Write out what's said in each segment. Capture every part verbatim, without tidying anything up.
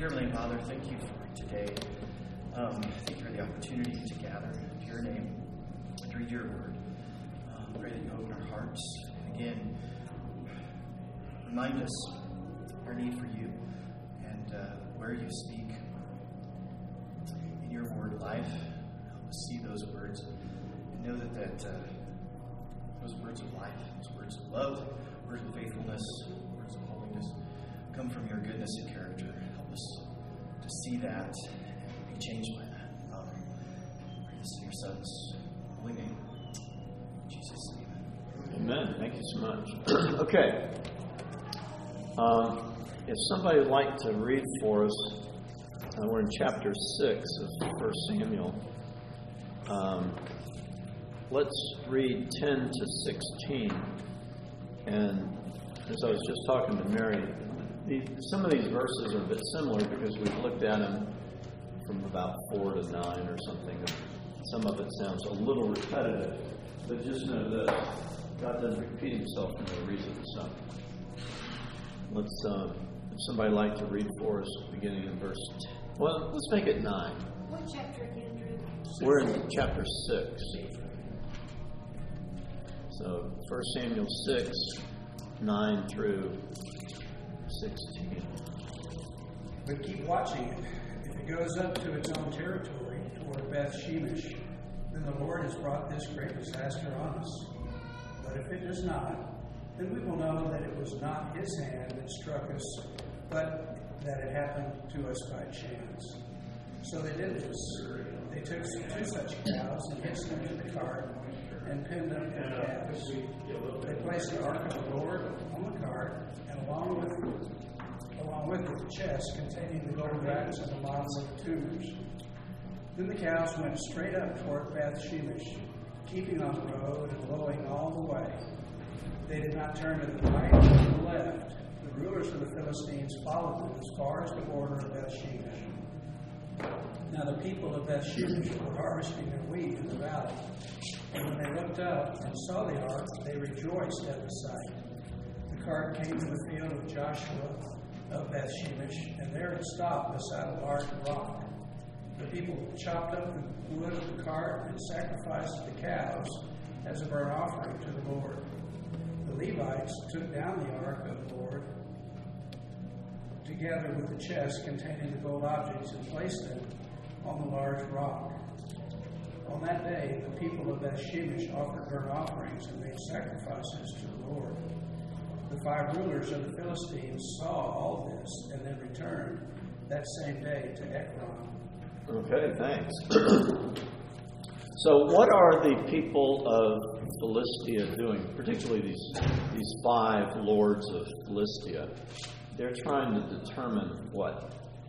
Dear Heavenly Father, thank you for today. Um, thank you for the opportunity to gather to your name, to read your word. Um, pray that you open our hearts. And again, remind us our need for you and uh, where you speak in your word life. Help us see those words and know that, that uh, those words of life, those words of love, words of faithfulness, words of holiness come from your goodness and character. Help us to see that and be changed by that. Father, I pray this in your Son's holy name. In Jesus' name. Amen. Thank you so much. Okay. Um, if somebody would like to read for us, uh, we're in chapter six of First Samuel. Um, let's read ten to sixteen. And as I was just talking to Mary, the, some of these verses are a bit similar because we've looked at them from about four to nine or something. Some of it sounds a little repetitive, but just know this: God doesn't repeat himself for no reason. So let's, uh, if somebody would like to read for us, beginning in verse ten. Well, let's make it nine. What chapter again, Drew? We're in chapter six. So First Samuel six, nine through sixteen. But keep watching it. If it goes up to its own territory, toward Beth Shemesh, then the Lord has brought this great disaster on us. But if it does not, then we will know that it was not his hand that struck us, but that it happened to us by chance. So they did this. They took two such cows and hitched them to the cart and pinned them to the calves. They placed the ark of the Lord on the cart, and along with along with it the chest containing the gold racks and the models of the tumors. Then the cows went straight up toward Beth Shemesh, keeping on the road and blowing all the way. They did not turn to the right or to the left. The rulers of the Philistines followed them as far as the border of Beth Shemesh. Now the people of Beth Shemesh were harvesting their wheat in the valley. And when they looked up and saw the ark, they rejoiced at the sight. The cart came to the field of Joshua of Beth Shemesh, and there it stopped beside a large rock. The people chopped up the wood of the cart and sacrificed the cows as a burnt offering to the Lord. The Levites took down the ark of the Lord, together with the chest containing the gold objects, and placed them on the large rock. On that day, the people of Beth Shemesh offered burnt offerings and made sacrifices to the Lord. The five rulers of the Philistines saw all this and then returned that same day to Ekron. Okay, thanks. So what are the people of Philistia doing, particularly these, these five lords of Philistia? They're trying to determine what?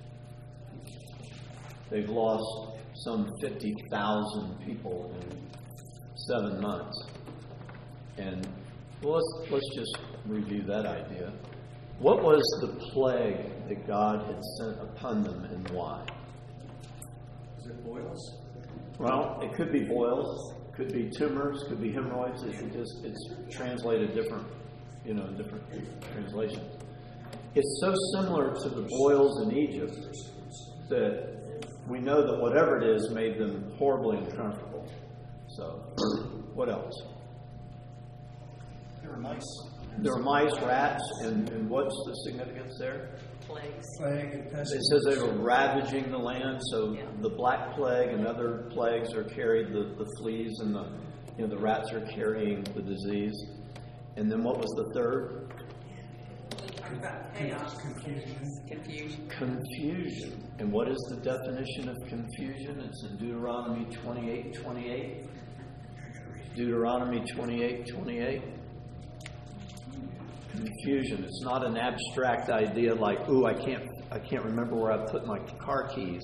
They've lost some fifty thousand people in seven months. And well, let's, let's just review that idea. What was the plague that God had sent upon them and why? Is it boils? Well, it could be boils, could be tumors, could be hemorrhoids. It could just, it's translated different, you know, in different translations. It's so similar to the boils in Egypt that we know that whatever it is made them horribly uncomfortable. So, what else? There were mice. There were mice, rats, and, and what's the significance there? Plagues. Plague and pestilence. It says they were ravaging the land, so Yeah. the black plague and other plagues are carried, the, the fleas and the you know the rats are carrying the disease. And then what was the third? Talk about chaos. Confusion. Confusion. Confusion. And what is the definition of confusion? It's in Deuteronomy twenty-eight twenty-eight. Deuteronomy twenty-eight twenty-eight. Confusion. It's not an abstract idea like, ooh, I can't I can't remember where I put my car keys.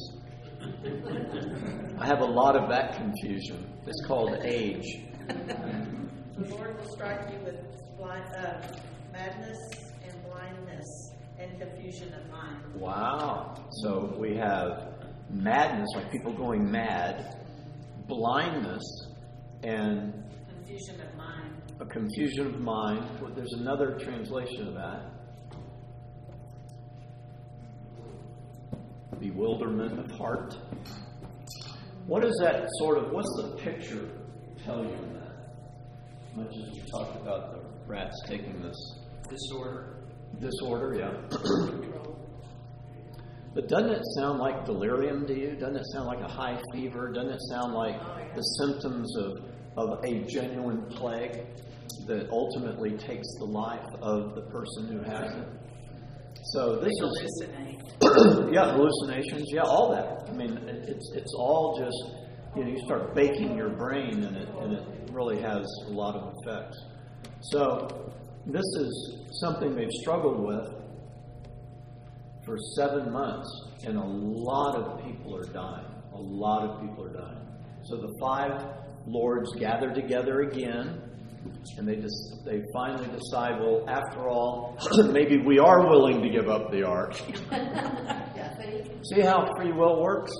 I have a lot of that confusion. It's called age. The Lord will strike you with blind, uh, madness and blindness and confusion of mind. Wow. So we have madness, like people going mad, blindness, and Confusion of mind. a confusion of mind. There's another translation of that. bewilderment of heart. What is that sort of, what's the picture tell you in that? Much as you talked about the rats taking this Disorder. disorder, yeah. But doesn't it sound like delirium to you? Doesn't it sound like a high fever? Doesn't it sound like the symptoms of, of a genuine plague that ultimately takes the life of the person who has it? So this is, yeah, hallucinations, yeah, all that. I mean, it, it's it's all just, you know, you start baking your brain, and it and it really has a lot of effects. So this is something they've struggled with for seven months, and a lot of people are dying. A lot of people are dying. So the five lords gather together again. And they just they finally decide, well, after all, maybe we are willing to give up the ark. See how free will works?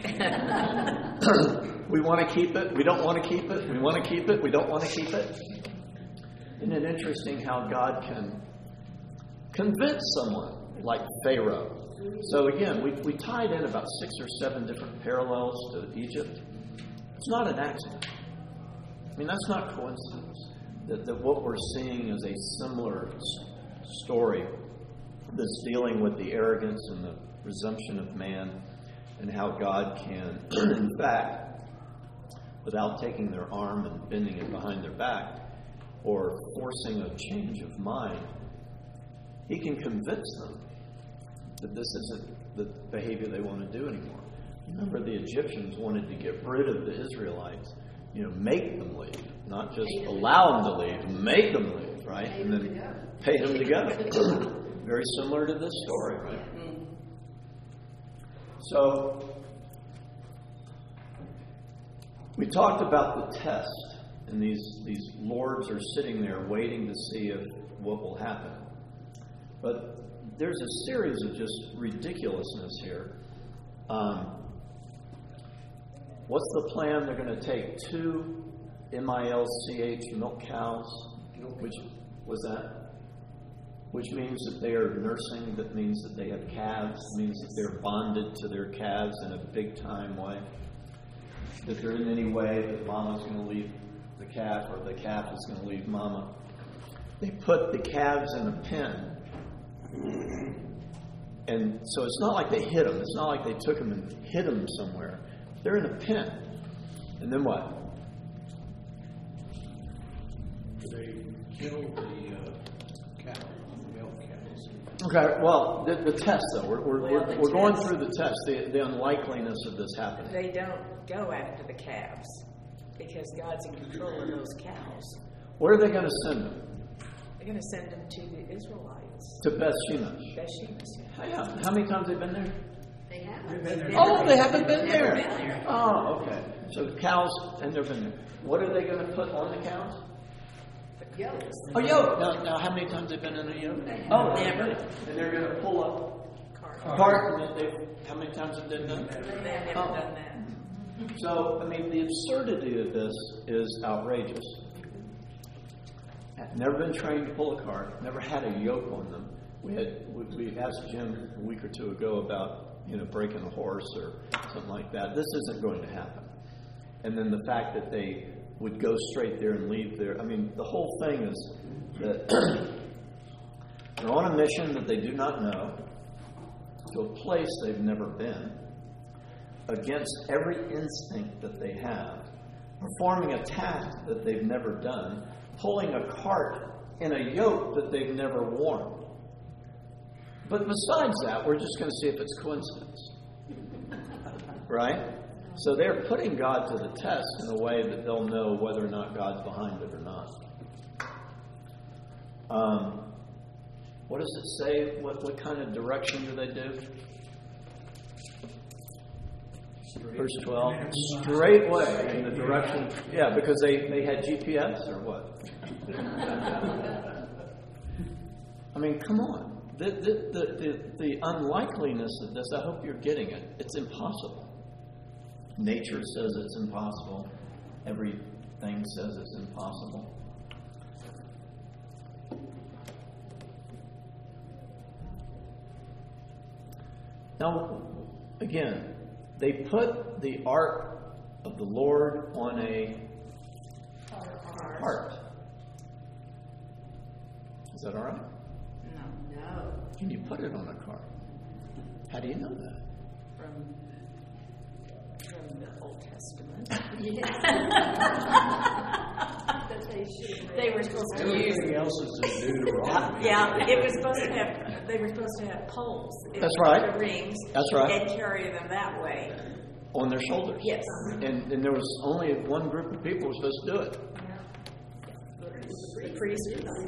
We want to keep it. We don't want to keep it. We want to keep it. We don't want to keep it. Isn't it interesting how God can convince someone like Pharaoh? So again, we, we tied in about six or seven different parallels to Egypt. It's not an accident. I mean, that's not coincidence. That, that what we're seeing is a similar story that's dealing with the arrogance and the presumption of man, and how God can, in fact, without taking their arm and bending it behind their back or forcing a change of mind, He can convince them that this isn't the behavior they want to do anymore. Remember, the Egyptians wanted to get rid of the Israelites. You know, make them leave, not just allow them to leave, make them leave, right? And then pay them to go. Very similar to this story, right? So, we talked about the test, and these, these lords are sitting there waiting to see if what will happen. But there's a series of just ridiculousness here. Um, What's the plan? They're going to take two M I L C H milk cows, which was that? Which means that they are nursing. That means that they have calves. It means that they're bonded to their calves in a big time way. That there isn't any way that mama's going to leave the calf or the calf is going to leave mama. They put the calves in a pen. And so it's not like they hid them. It's not like they took them and hid them somewhere. They're in a pen. And then what? They killed the uh, cow, the milk cows. Okay, well, the, the test, though. We're, we're, Well, we're, the we're going test- through the test, the, the unlikeliness of this happening. They don't go after the calves because God's in control of those cows. Where are they going to send them? They're going to send them to the Israelites. To Beth Shemesh. Bathsheba. Yeah. How many times have they been there? They They've haven't. been there. Oh, they haven't been Never there. been there. Oh, okay. So the cows, and they've been there. What are they going to put on the cows? The goats. Oh, yoke. Now, now how many times have they been in a yoke? Oh, Never. And they're going to pull up Cart. a cart, and they, how many times have they done that? They've never Oh. done that. So, I mean, the absurdity of this is outrageous. Never been trained to pull a cart, never had a yoke on them. We had we, we asked Jim a week or two ago about, you know, breaking a horse or something like that. This isn't going to happen. And then the fact that they would go straight there and leave there. I mean, the whole thing is that they're on a mission that they do not know, to a place they've never been, against every instinct that they have, performing a task that they've never done, pulling a cart in a yoke that they've never worn. But besides that, we're just going to see if it's coincidence. Right? So they're putting God to the test in a way that they'll know whether or not God's behind it or not. Um, what does it say? What, what kind of direction do they do? Verse twelve. Straight way in the direction. Yeah, because they, they had G P S or what? I mean, come on. The, the, the, the, the unlikeliness of this, I hope you're getting it. It's impossible. Nature says it's impossible. Everything says it's impossible. Now, again, they put the ark of the Lord on a cart. Is that all right? No. No. Can you put it on a cart? How do you know that? From, from the Old Testament. That they should. They were supposed to use. Everything else is in Deuteronomy. Yeah, it was supposed to have. They were supposed to have poles. in That's right. The rings. That's right. And carry them that way. On their shoulders. Yes. And, and there was only one group of people who were supposed to do it. The priest.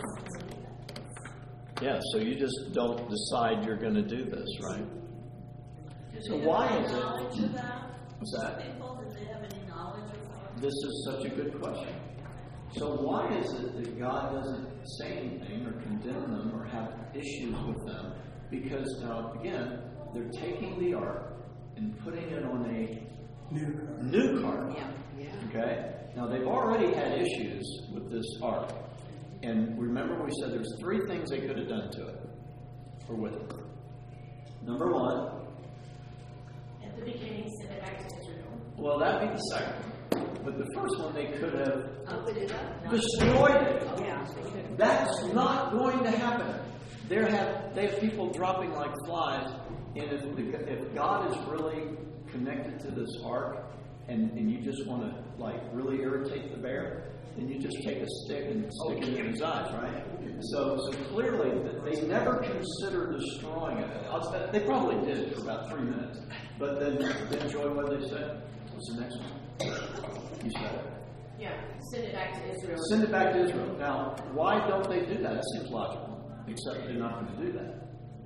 Yeah, so you just don't decide you're going to do this, right? So why is it? Knowledge of that? What's that? People, did they have any knowledge of that? This is such a good question. So why is it that God doesn't say anything or condemn them or have issues with them? Because now, again, they're taking the ark and putting it on a New cart. new cart. Yeah. Yeah. Okay? Now, they've already had issues with this ark. And remember we said there's three things they could have done to it, or with it. Number one, At the beginning, send it back to Israel. well, that'd be the second one. But the first one, they could have Open it up. destroyed it. Yeah. They could. That's not going to happen. There have they have people dropping like flies, and if, the, if God is really connected to this ark, and, and you just want to like really irritate the bear, then you just take a stick and stick it in his eyes, right? So, so clearly, they never considered destroying it. I'll, they probably did for about three minutes, but then, then Joy, what did they say? What's the next one? You said it. Yeah, send it back to Israel. Send it back to Israel. Now, why don't they do that? It seems logical, except they're not going to do that.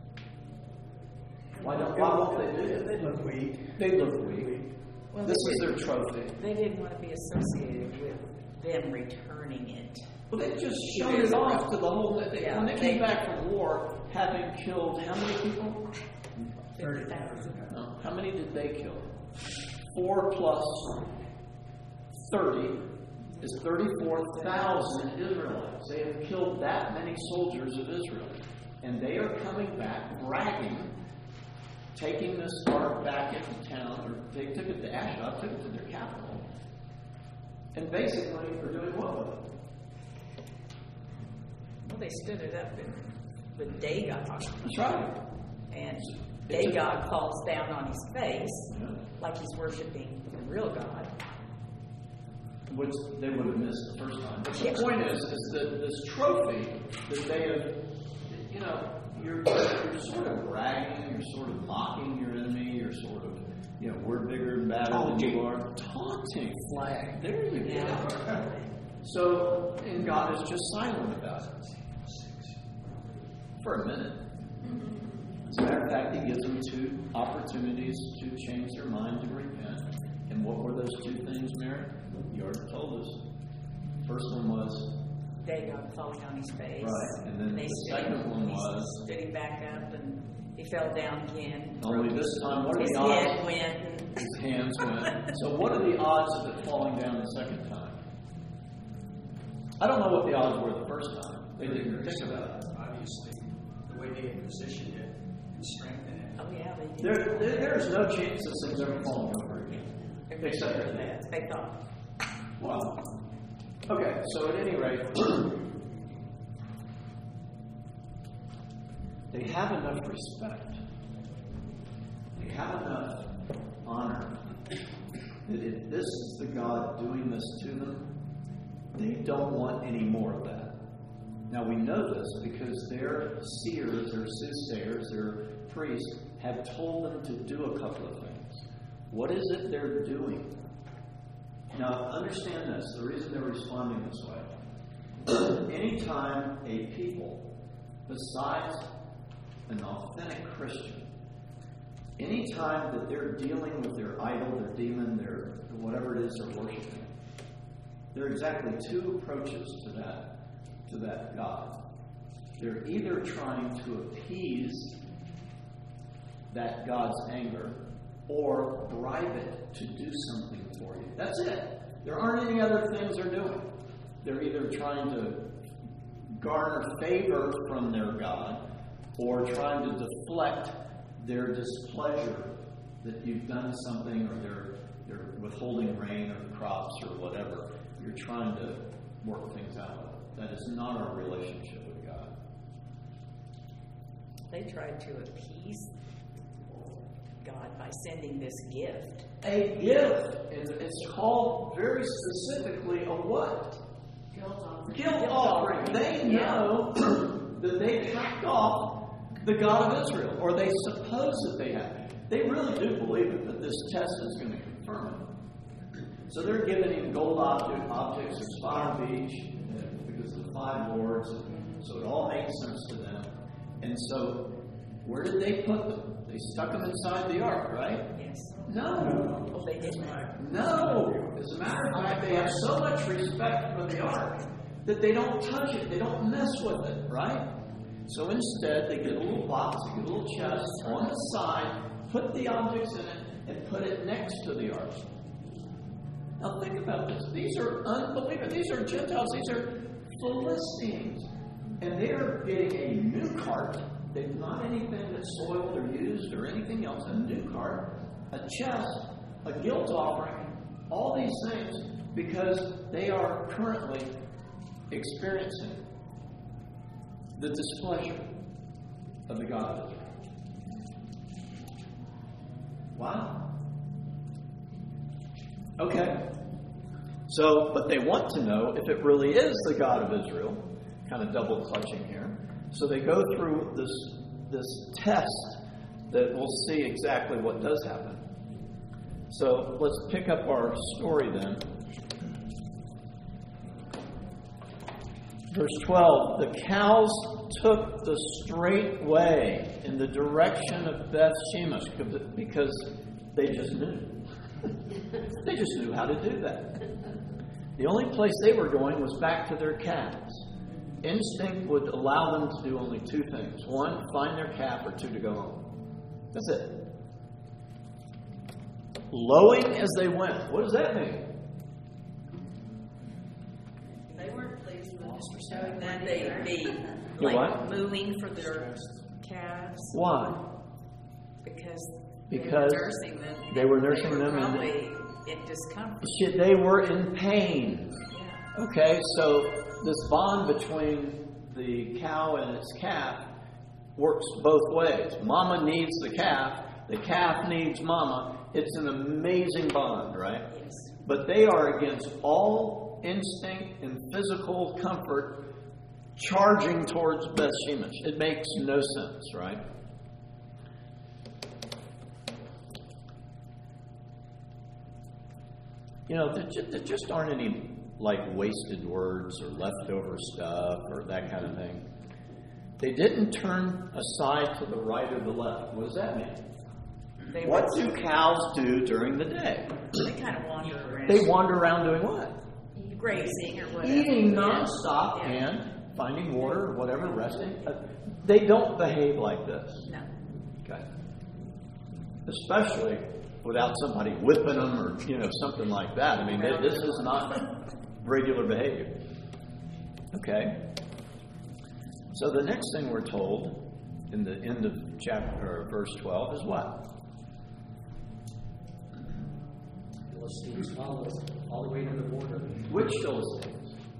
Why don't? Why won't they do it? They look weak. They look weak. Well, This they is did- their trophy. They didn't want to be associated with them returning it. Well, they just showed it off to the whole. They, Yeah, when they they- came back from war, having killed how many people? Thirty fifty thousand. thousand. No. How many did they kill? Four plus thirty is thirty-four thousand Israelites. They have killed that many soldiers of Israel, and they are coming back bragging, taking this ark back into town, or they took it to Ashdod, took it to their capital, and basically are doing what with it? Well, they stood it up in, with Dagon, That's right. and It's a- Dagon falls down on his face Yeah. like he's worshiping the real God. Which they would have missed the first time. But the Yeah. point is, is that this trophy that they have, you know, you're, you're sort of bragging, you're sort of mocking your enemy, you're sort of, you know, we're bigger and badder than you are. Taunting. Flag. There you go. So, and God is just silent about it. For a minute. As a matter of fact, he gives them two opportunities to change their mind to repent. And what were those two things, Mary? You already told us. First one was, Dagon falling on his face. Right, and then they the stood second him- one he was- stood him back up, and he fell down again. only this time, what are His the odds? head went. His hands went. So what are the odds of it falling down the second time? I don't know what the odds were the first time. They didn't think about it. Obviously, the way they had positioned it and strengthened it. Oh yeah, they did. There, there, there is no chance this thing's ever falling over again. Except for that. that. They thought. Wow. Okay, so at any rate, they have enough respect. They have enough honor that if this is the God doing this to them, they don't want any more of that. Now we know this because their seers, their soothsayers, their priests have told them to do a couple of things. What is it they're doing? Now, understand this, the reason they're responding this way. Anytime a people, besides an authentic Christian, anytime that they're dealing with their idol, their demon, their whatever it is they're worshiping, there are exactly two approaches to that, to that God. They're either trying to appease that God's anger or bribe it to do something for you. That's it. There aren't any other things they're doing. They're either trying to garner favor from their God or trying to deflect their displeasure that you've done something, or they're they're withholding rain or crops or whatever. You're trying to work things out. That is not our relationship with God. They tried to appease God by sending this gift. A gift. And it's called very specifically a what? Guilt offering. Guilt offering. They know that they hacked off the God of Israel, or they suppose that they have. They really do believe it, that this test is going to confirm it. So they're giving him gold object, objects of spire of each, because of the five lords. So it all makes sense to them. And so, where did they put them? They stuck them inside the ark, right? Yes. No. Oh, they didn't. No. As a matter of fact, they have so much respect for the ark that they don't touch it. They don't mess with it, right? So instead, they get a little box, they get a little chest on the side, put the objects in it, and put it next to the ark. Now think about this. These are unbelievers. These are Gentiles. These are Philistines. And they are getting a new cart. They've not anything that's soiled or used or anything else. A new cart, a chest, a guilt offering, all these things, because they are currently experiencing the displeasure of the God of Israel. Wow. Okay. So, but they want to know if it really is the God of Israel. Kind of double clutching here. So they go through this this test that we'll see exactly what does happen. So let's pick up our story then. Verse twelve, the cows took the straight way in the direction of Beth Shemesh because they just knew. They just knew how to do that. The only place they were going was back to their calves. Instinct would allow them to do only two things. One, find their calf, or two, to go home. That's it. Lowing as they went. What does that mean? They weren't pleased with us showing that They either. be You like what? mooing for their calves Why? because Because they were nursing them. they were nursing They were them and- probably in discomfort. Shit, they were in pain. Yeah. Okay, so this bond between the cow and its calf works both ways. Mama needs the calf. The calf needs mama. It's an amazing bond, right? Yes. But they are against all instinct and physical comfort charging towards Beth Shemesh. It makes no sense, right? You know, there just, there just aren't any, like, wasted words or leftover stuff or that kind of thing. They didn't turn aside to the right or the left. What does that mean? They What were, do cows do during the day? they kind of wander around. They wander around doing what? Grazing or whatever. Eating Yeah. nonstop Yeah. and finding water or whatever, resting. Uh, They don't behave like this. No. Okay. Especially without somebody whipping them or, you know, something like that. I mean, th- this is not regular behavior. Okay. So the next thing we're told in the end of chapter or verse twelve is what? Philistines follow us all the way to the border. Which Philistines?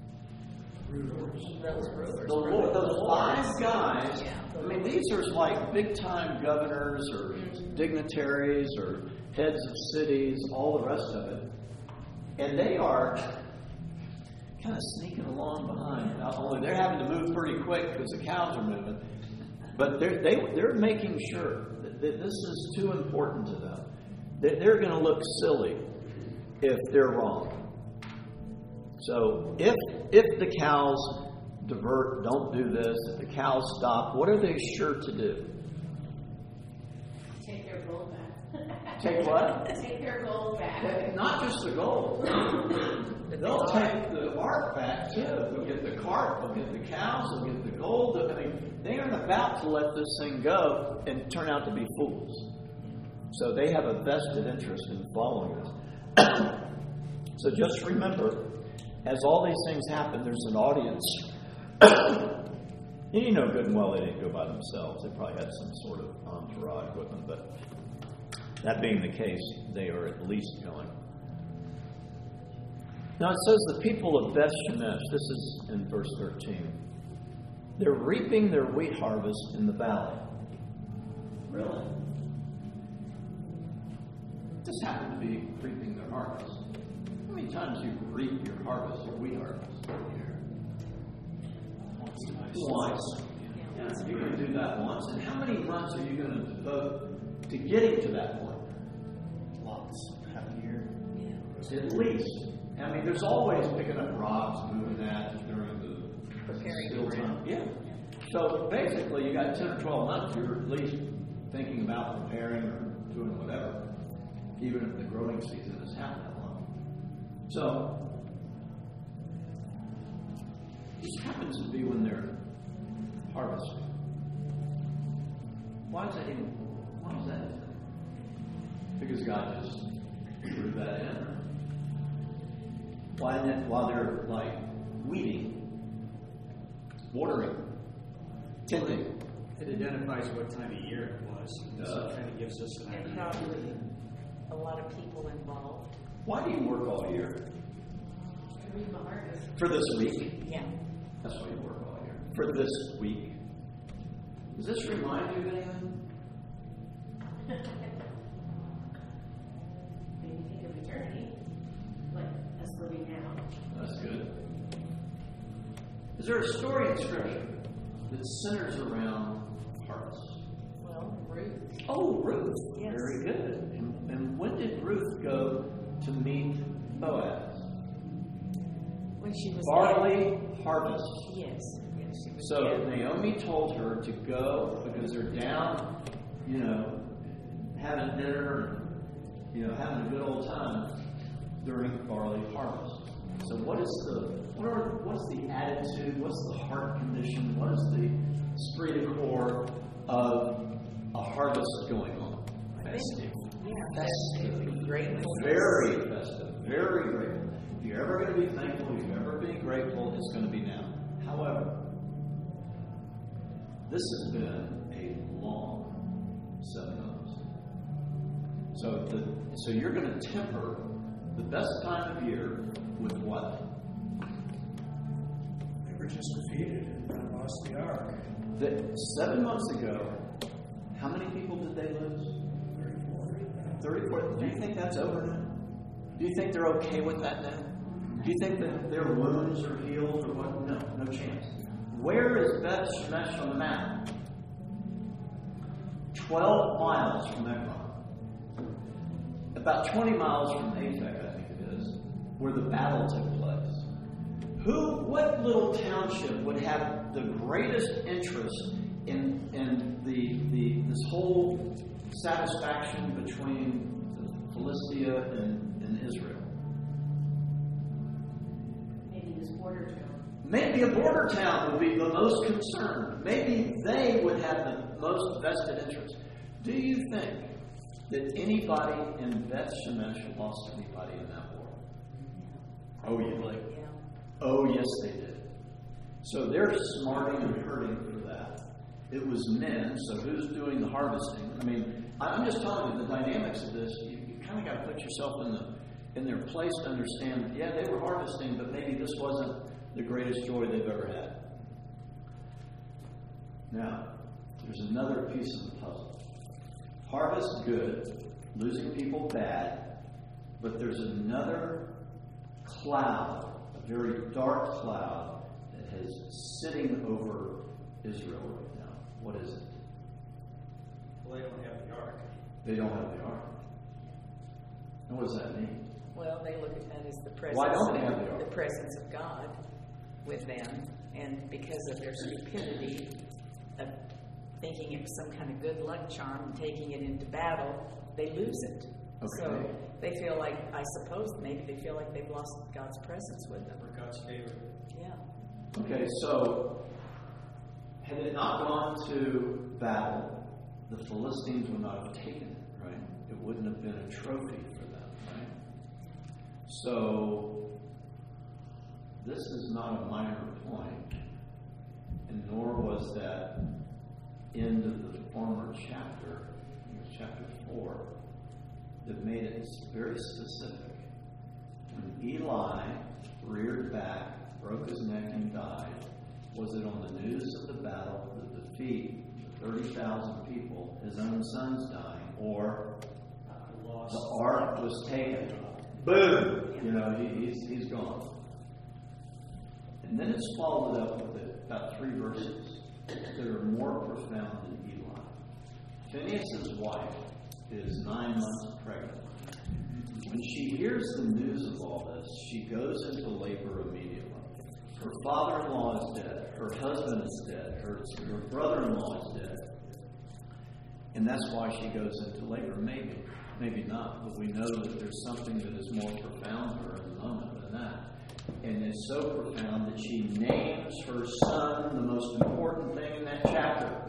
Those rulers. The were Lord, the those lords. five guys. Yeah. I mean, these are like big-time governors or dignitaries or heads of cities, all the rest of it, and they are kind of sneaking along behind. Not only they're having to move pretty quick because the cows are moving, but they're they, they're making sure that, that this is too important to them. That they're going to look silly if they're wrong. So if if the cows divert, don't do this, if the cows stop, what are they sure to do? Take their gold back. Take what? Take their gold back. Not just the gold. They'll take the ark back too. They'll get the cart, they'll get the cows, they'll get the gold. I mean, they aren't about to let this thing go and turn out to be fools. So they have a vested interest in following this. So just remember, as all these things happen, there's an audience. You know good and well they didn't go by themselves. They probably had some sort of entourage with them. But That being the case, they are at least going. Now it says the people of Beth Shemesh, this is in verse thirteen, they're reaping their wheat harvest in the valley. Really? Just happen to be reaping their harvest. How many times do you reap your harvest, your wheat harvest a year? Once. Yeah, you're going to do that once. And how many months are you going to devote to getting to that point? Lots. Half a year. At least. I mean, there's always picking up rocks, moving that during the Preparing still for it. time. Yeah. So basically, you got ten or twelve months. You're at least thinking about preparing or doing whatever, even if the growing season has happened that long. So this happens to be when they're harvesting. Why is that even? Why is that? Because God just threw that in. Why isn't it while they're like weeding, watering, tending? It identifies what time of year it was. So Uh, it kind of gives us an And idea. probably a lot of people involved. Why do you work all year? Read my harvest. For this week? Yeah. That's why you work all year. For this week. Does this remind you of anything? Maybe think of eternity, like us living now. That's good. Is there a story in Scripture that centers around harvest? Well, Ruth. Oh, Ruth. Yes. Very good. And, and when did Ruth go to meet Boaz? When she was Barley harvest. Yes. Yes, she was So dead. Naomi told her to go because they're down, you know, having dinner, you know, having a good old time during barley harvest. So what is the what are what's the attitude? What's the heart condition? What is the esprit de corps of a harvest going on? Festive. Yeah, festive, grateful. Very festive. Very grateful. If you're ever going to be thankful, if you're ever being grateful, it's going to be now. However, this has been a long seven months. So, the, so you're going to temper the best time of year with what? They were just defeated and lost the ark. That seven months ago, how many people did they lose? thirty-four. thirty-four. Do you think that's over now? Do you think they're okay with that now? Do you think that their wounds are healed or what? No, no chance. Where is Beth Shemesh on the map? Twelve miles from Ekron. About twenty miles from Aphek, I think it is, where the battle took place. Who, what little township would have the greatest interest in in the the this whole satisfaction between Philistia and, and Israel? Maybe this border town. Maybe a border town would be the most concerned. Maybe they would have the most vested interest. Do you think that anybody in Beth Shemesh lost anybody in that war? Oh, yeah. Yeah. Oh, yes, they did. So they're smarting and hurting for that. It was men, so who's doing the harvesting? I mean, I'm just telling you the dynamics of this. You, you kind of got to put yourself in the in their place to understand that, yeah, they were harvesting, but maybe this wasn't the greatest joy they've ever had. Now, there's another piece of the puzzle. Harvest, good. Losing people, bad. But there's another cloud, a very dark cloud, that is sitting over Israel right now. What is it? Well, they don't have the ark. They don't have the ark. And what does that mean? Well, they look at that as the presence, Why don't they have the ark? the presence of God with them, and because of their stupidity of thinking it was some kind of good luck charm and taking it into battle, they lose it. Okay. So they feel like, I suppose, maybe they feel like they've lost God's presence with them. For God's favor. Yeah. Okay, so had it not gone to battle, the Philistines would not have taken it, right? It wouldn't have been a trophy for them, right? So this is not a minor point, and nor was that end of the former chapter, I think it was chapter four, that made it very specific. When Eli reared back, broke his neck, and died, was it on the news of the battle, the defeat, the thirty thousand people, his own sons dying, or the ark was taken? Boom! You know, he, he's, he's gone. And then it's followed up with about three verses that are more profound than Eli. Phinehas' wife is nine months pregnant. When she hears the news of all this, she goes into labor immediately. Her father-in-law is dead. Her husband is dead. Her, her brother-in-law is dead. And that's why she goes into labor. Maybe, maybe not. But we know that there's something that is more profound to her in the moment than that. And it's so profound that she names her son the most important thing in that chapter.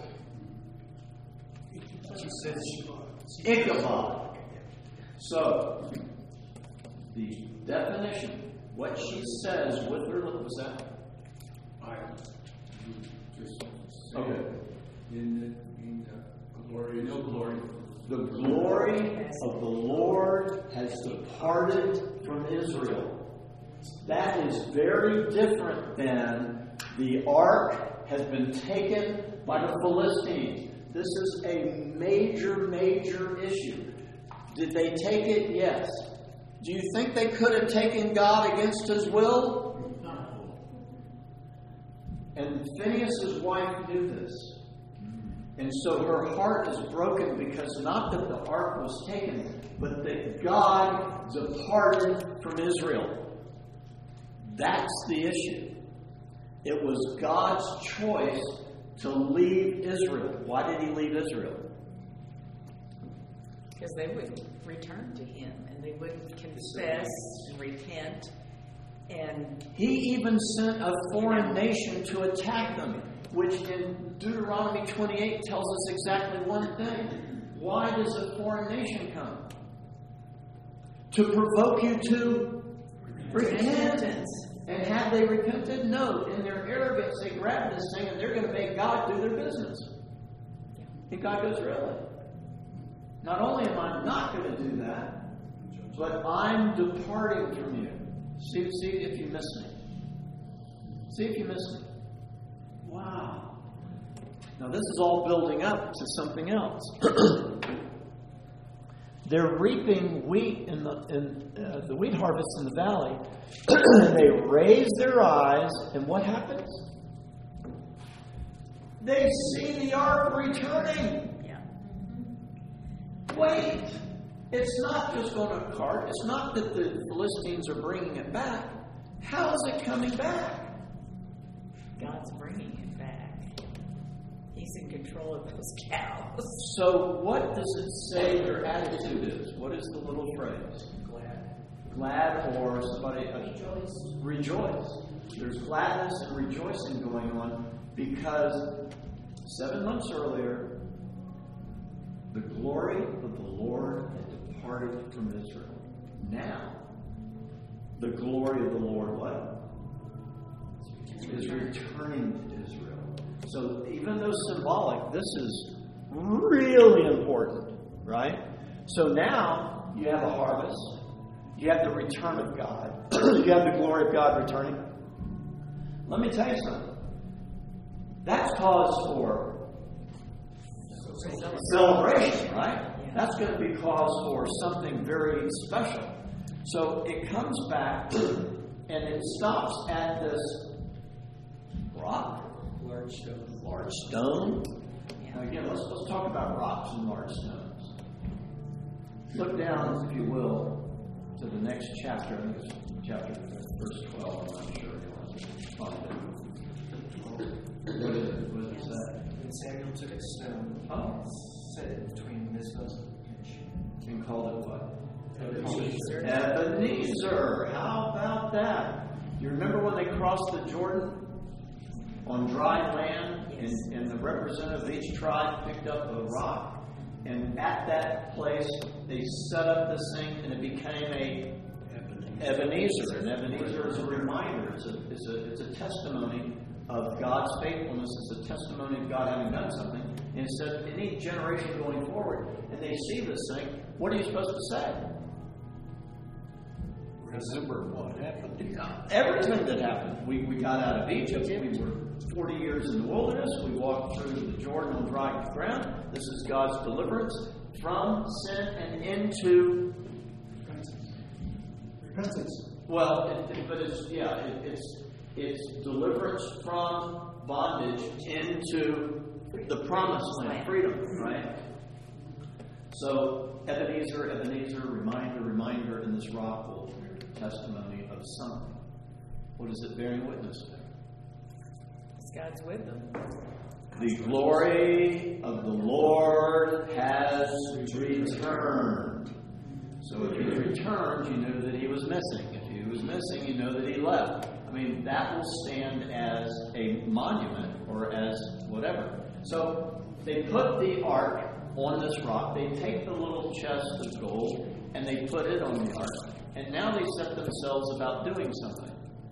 She says Ichabod. So, the definition, what she says with her, what was that? I just Okay. in the, in the glory, no glory. The glory of the Lord has departed from Israel. That is very different than the ark has been taken by the Philistines. This is a major, major issue. Did they take it? Yes. Do you think they could have taken God against his will? No. And Phinehas' wife knew this. And so her heart is broken because not that the ark was taken, but that God departed from Israel. That's the issue. It was God's choice to leave Israel. Why did he leave Israel? Because they wouldn't return to him, and they wouldn't confess and repent. And he even sent a foreign nation to attack them, which in Deuteronomy twenty-eight tells us exactly one thing. Why does a foreign nation come? To provoke you to repentance. And have they repented? No. In their arrogance, they grab this thing and they're going to make God do their business. And God goes, really? Not only am I not going to do that, but I'm departing from you. See, see if you miss me. See if you miss me. Wow. Now this is all building up to something else. They're reaping wheat in the in uh, the wheat harvest in the valley. And they raise their eyes, and what happens? They see the ark returning. yeah. Wait, it's not just on a cart. It's not that the Philistines are bringing it back. How is it coming back? God's bringing it back. He's in control of those cows. So what does it say their attitude is? What is the little phrase? glad. Glad, or somebody uh, rejoice. Rejoice. There's gladness and rejoicing going on because seven months earlier, the glory of the Lord had departed from Israel. Now, the glory of the Lord what? Is returning to Israel. So even though symbolic, this is really important, right? So now you have a harvest. You have the return of God. You have the glory of God returning. Let me tell you something. That's cause for celebration, right? That's going to be cause for something very special. So it comes back and it stops at this rock. Large stone. Large stone. Now again, let's, let's talk about rocks and large stones. Look down, if you will, to the next chapter. I think it's chapter verse twelve. I'm not sure. Find it. What is it? What does it say? And Samuel took a stone, Oh. set it between Mizpah and Shin. And called it what? Ebenezer. Ebenezer. How about that? You remember when they crossed the Jordan on dry land, Yes. and, and the representative of each tribe picked up a rock, and at that place they set up this thing, and it became a Ebenezer. And Ebenezer is a reminder. It's a, it's a, it's a testimony of God's faithfulness. It's a testimony of God having done something. And it said any generation going forward, and they see this thing, what are you supposed to say? Remember what happened. Everything that happened. We, we got out of Egypt. We were forty years in the wilderness. We walked through the Jordan on dry ground. This is God's deliverance from sin and into Repentance. well, it, it, but it's yeah, it, it's it's deliverance from bondage into the promised land, freedom, right? So Ebenezer, Ebenezer, reminder, reminder, and this rock will bear testimony of something. What is it bearing witness to? Because God's with them. The glory of the Lord has returned. So if he returned, you knew that he was missing. If he was missing, you know that he left. I mean, that will stand as a monument or as whatever. So they put the ark on this rock. They take the little chest of gold and they put it on the ark. And now they set themselves about doing something.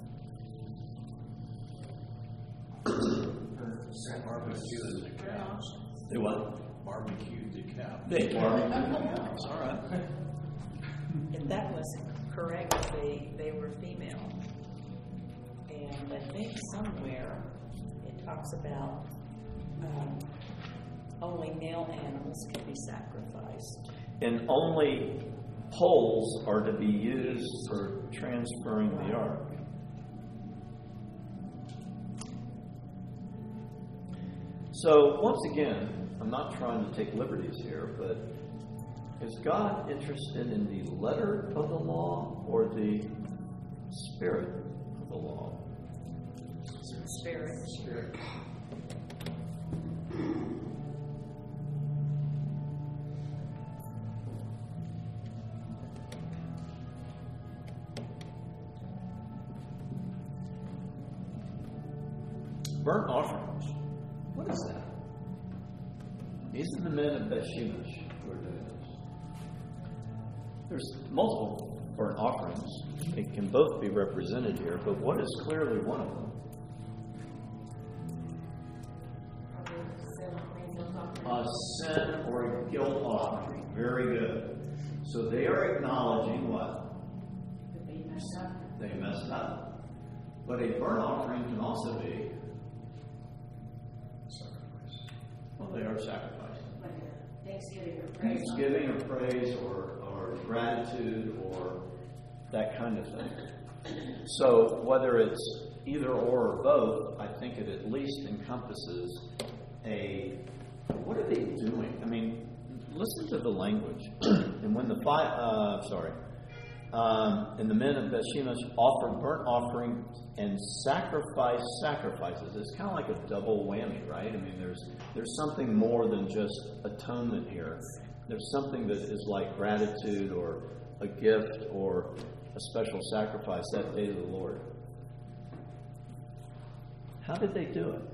Barbecue the cows. They what? Barbecue the cows. They barbecue the cows. All right. And that was correct. They they were female. And I think somewhere it talks about um, only male animals can be sacrificed. And only poles are to be used for transferring the ark. So, once again, I'm not trying to take liberties here, but is God interested in the letter of the law or the spirit of the law? Spirit. Spirit. Burnt offerings. What is that? These are the men of Beth-Shemesh who are doing this. There's multiple burnt offerings. It can both be represented here, but what is clearly one of them? A sin or a guilt offering. Very good. So they are acknowledging what? That they messed up. They messed up. But a burnt offering can also be, well, they are sacrificing. Like a Thanksgiving or praise. Thanksgiving or praise or, or gratitude or that kind of thing. So whether it's either or or both, I think it at least encompasses a, what are they doing? I mean, listen to the language. And when the five, uh, sorry, um, and the men of Beth-Shemesh offered burnt offering and sacrifice sacrifices. It's kind of like a double whammy, right? I mean, there's there's something more than just atonement here. There's something that is like gratitude or a gift or a special sacrifice that day to the Lord. How did they do it?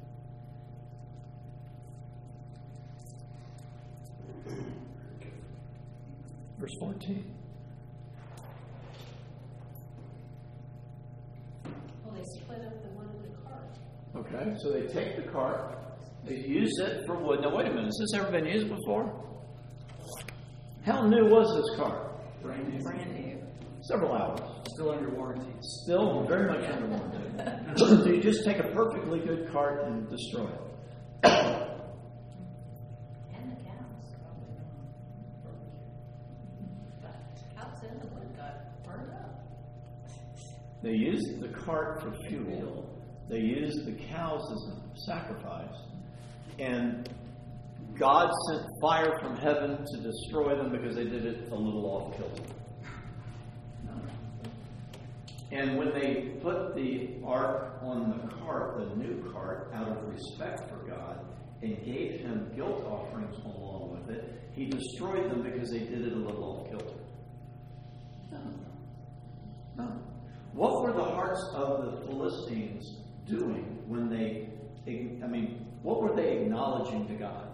Verse fourteen. Well, they split up the one in the cart. Okay, so they take the cart, they use it for wood. Now, wait a minute, has this ever been used before? How new was this cart? Brand new. Brand new. Several hours. Still under warranty. Still very much under warranty. So you just take a perfectly good cart and destroy it. And the cows. But cows in the wood got burned up. They used the cart for fuel. They used the cows as a sacrifice. And God sent fire from heaven to destroy them because they did it a little off kilter. And when they put the ark on the cart, the new cart, out of respect for God, and gave him guilt offerings along with it, he destroyed them because they did it a little off kilter. No. No. What were the hearts of the Philistines doing when they, I mean, what were they acknowledging to God?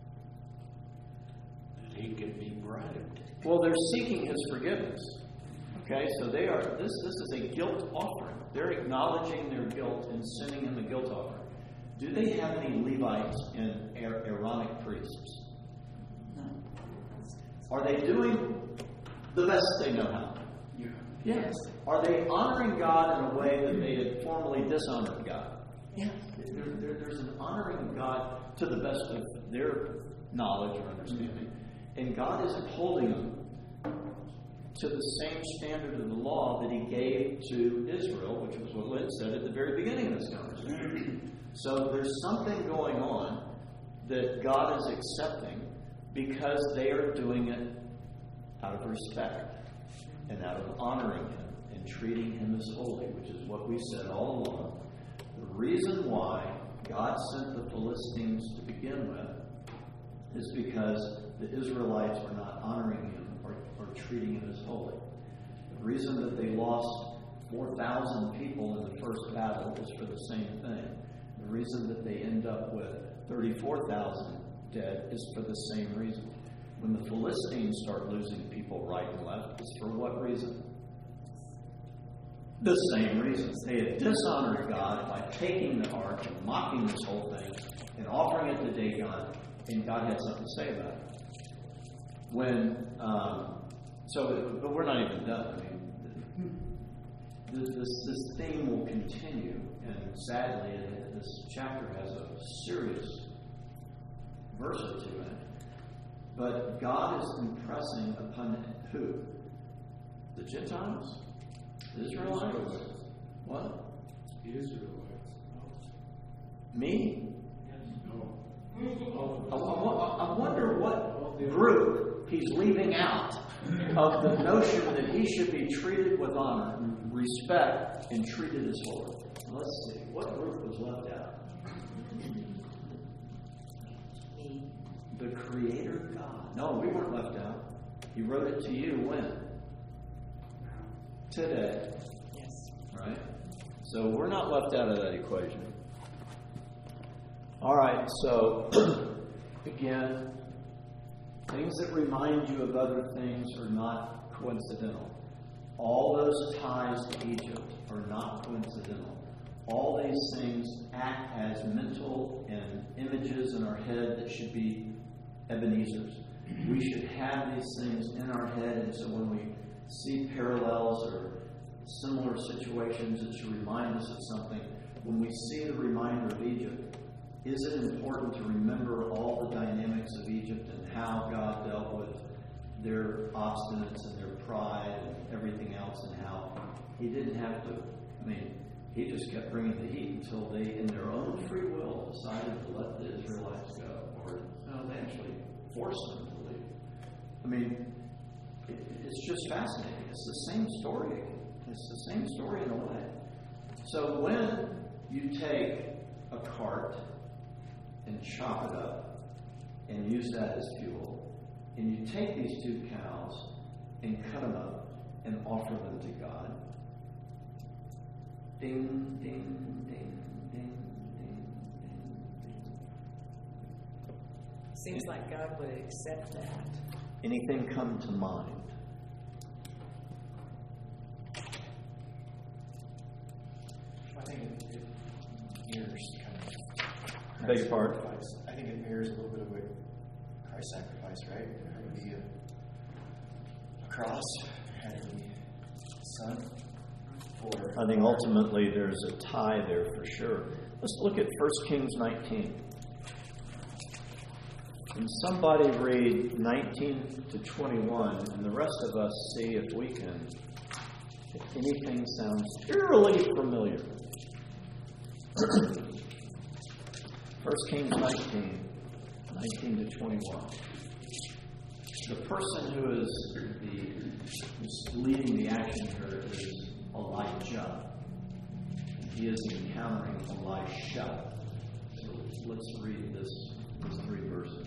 That he could be bribed. Well, they're seeking his forgiveness. Okay, so they are, this this is a guilt offering. They're acknowledging their guilt and sending him a guilt offering. Do they have any Levites and Aaronic priests? No. Are they doing the best they know how? Yeah. Yes. Are they honoring God in a way that they had formerly dishonored God? Yeah. There, there, there's an honoring God to the best of their knowledge or understanding. And God is upholding them to the same standard of the law that He gave to Israel, which was what Lynn said at the very beginning of this conversation. So there's something going on that God is accepting because they are doing it out of respect and out of honoring Him and treating Him as holy, which is what we said all along. The reason why God sent the Philistines to begin with is because the Israelites were not honoring Him or, or treating Him as holy. The reason that they lost four thousand people in the first battle was for the same thing. The reason that they end up with thirty-four thousand dead is for the same reason. When the Philistines start losing people right and left, it's for what reason? The same reason. They had dishonored God by taking the ark and mocking this whole thing and offering it to Dagon, and God had something to say about it. When, um, so, but we're not even done. I mean, this, this, this theme will continue, and sadly, this chapter has a serious verse or two in it. But God is impressing upon who? The Gentiles? The Israelites? What? The Israelites. Me? No. I, I, I wonder what group He's leaving out of the notion that He should be treated with honor, respect, and treated as holy. Let's see. What group was left out? The Creator God. No, we weren't left out. He wrote it to you when? Today. Yes. Right? So we're not left out of that equation. All right, so again, things that remind you of other things are not coincidental. All those ties to Egypt are not coincidental. All these things act as mental and images in our head that should be Ebenezer's. We should have these things in our head, and so when we see parallels or similar situations, it should remind us of something. When we see the reminder of Egypt, is it important to remember all the dynamics of Egypt and how God dealt with their obstinance and their pride and everything else, and how He didn't have to, I mean, He just kept bringing the heat until they, in their own free will, decided to let the Israelites go. Or, no, they actually forced them to leave. I mean, it, it's just fascinating. It's the same story. It's the same story in a way. So when you take a cart and chop it up and use that as fuel, and you take these two cows and cut them up and offer them to God, ding, ding, ding, ding, ding, ding, ding. Seems like God would accept that. Anything come to mind? I think it, it mirrors kind of. Beg your pardon? Sacrifice. I think it mirrors a little bit of what Christ's sacrifice, right? There had to be a, a cross, there had to be a son for. I think ultimately there's a tie there for sure. Let's look at First Kings nineteen. Can somebody read nineteen to twenty-one, and the rest of us see if we can, if anything sounds eerily familiar. First Kings nineteen, nineteen to twenty-one. The person who is the who's leading the action here is Elijah. He is encountering Elisha. So let's read this, these three verses.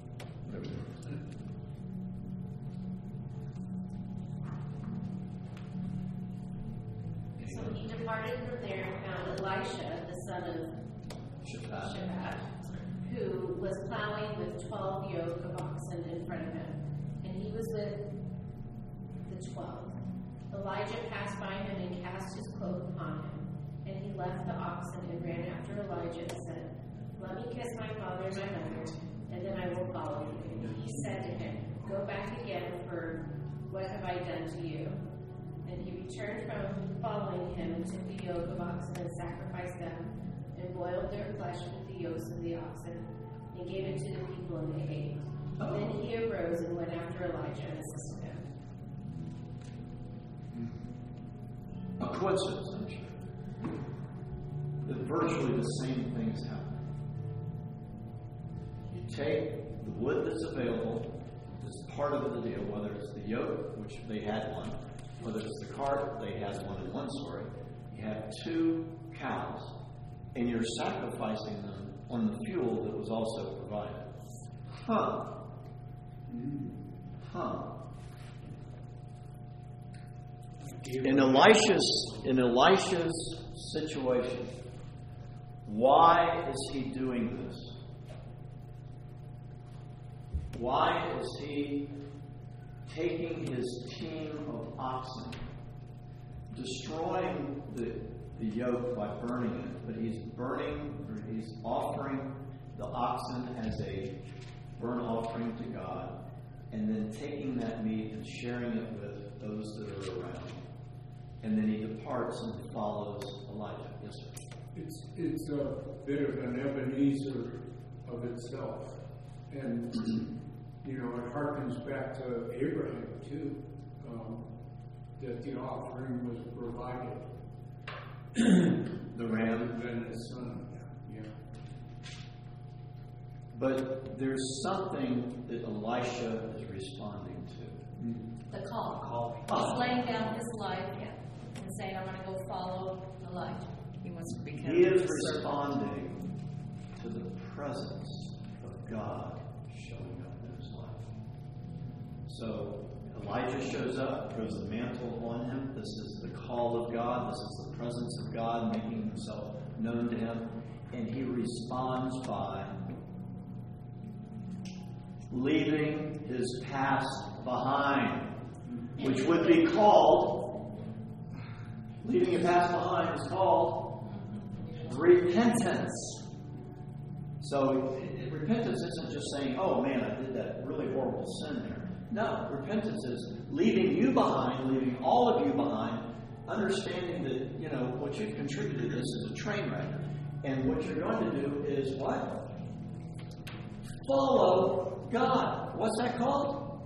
So he departed from there and found Elisha, the son of Shaphat. Shaphat, who was plowing with twelve yoke of oxen in front of him, and he was with the twelve. Elijah passed by him and cast his cloak upon him, and he left the oxen and ran after Elijah and said, "Let me kiss my father and my mother, and then I will follow you." He said to him, Go back again, for what have I done to you? And he returned from following him and took the yoke of oxen and sacrificed them, and boiled their flesh with the yokes of the oxen, and gave it to the people, and they ate. Oh. Then he arose and went after Elijah and assisted him. A coincidence, I'm sure. That virtually the same things happen. You take the wood that's available, that's part of the deal, whether it's the yoke, which they had one, whether it's the cart, they had one in one story. You have two cows, and you're sacrificing them on the fuel that was also provided. Huh. Huh. In Elisha's, in Elisha's situation, why is he doing this? Why is he taking his team of oxen, destroying the, the yoke by burning it, but he's burning, or he's offering the oxen as a burnt offering to God, and then taking that meat and sharing it with those that are around. And then he departs and follows Elijah. Yes, sir. It's it's a bit of an Ebenezer of itself, and you know it harkens back to Abraham too, um, that the offering was provided. The ram and his son. Yeah. But there's something that Elisha is responding to. The call. Call. He's laying down his life and saying, I want to go follow Elijah. He wants to become He is a servant. responding to the presence of God showing up in his life. So Elijah shows up, throws the mantle on him. This is the call of God. This is the presence of God making himself known to him. And he responds by leaving his past behind, which would be called, leaving your past behind is called repentance. So it, repentance isn't just saying, oh man, I did that really horrible sin there. No, repentance is leaving you behind, leaving all of you behind, understanding that, you know, what you've contributed to this is a train wreck. And what you're going to do is what? Follow God. What's that called?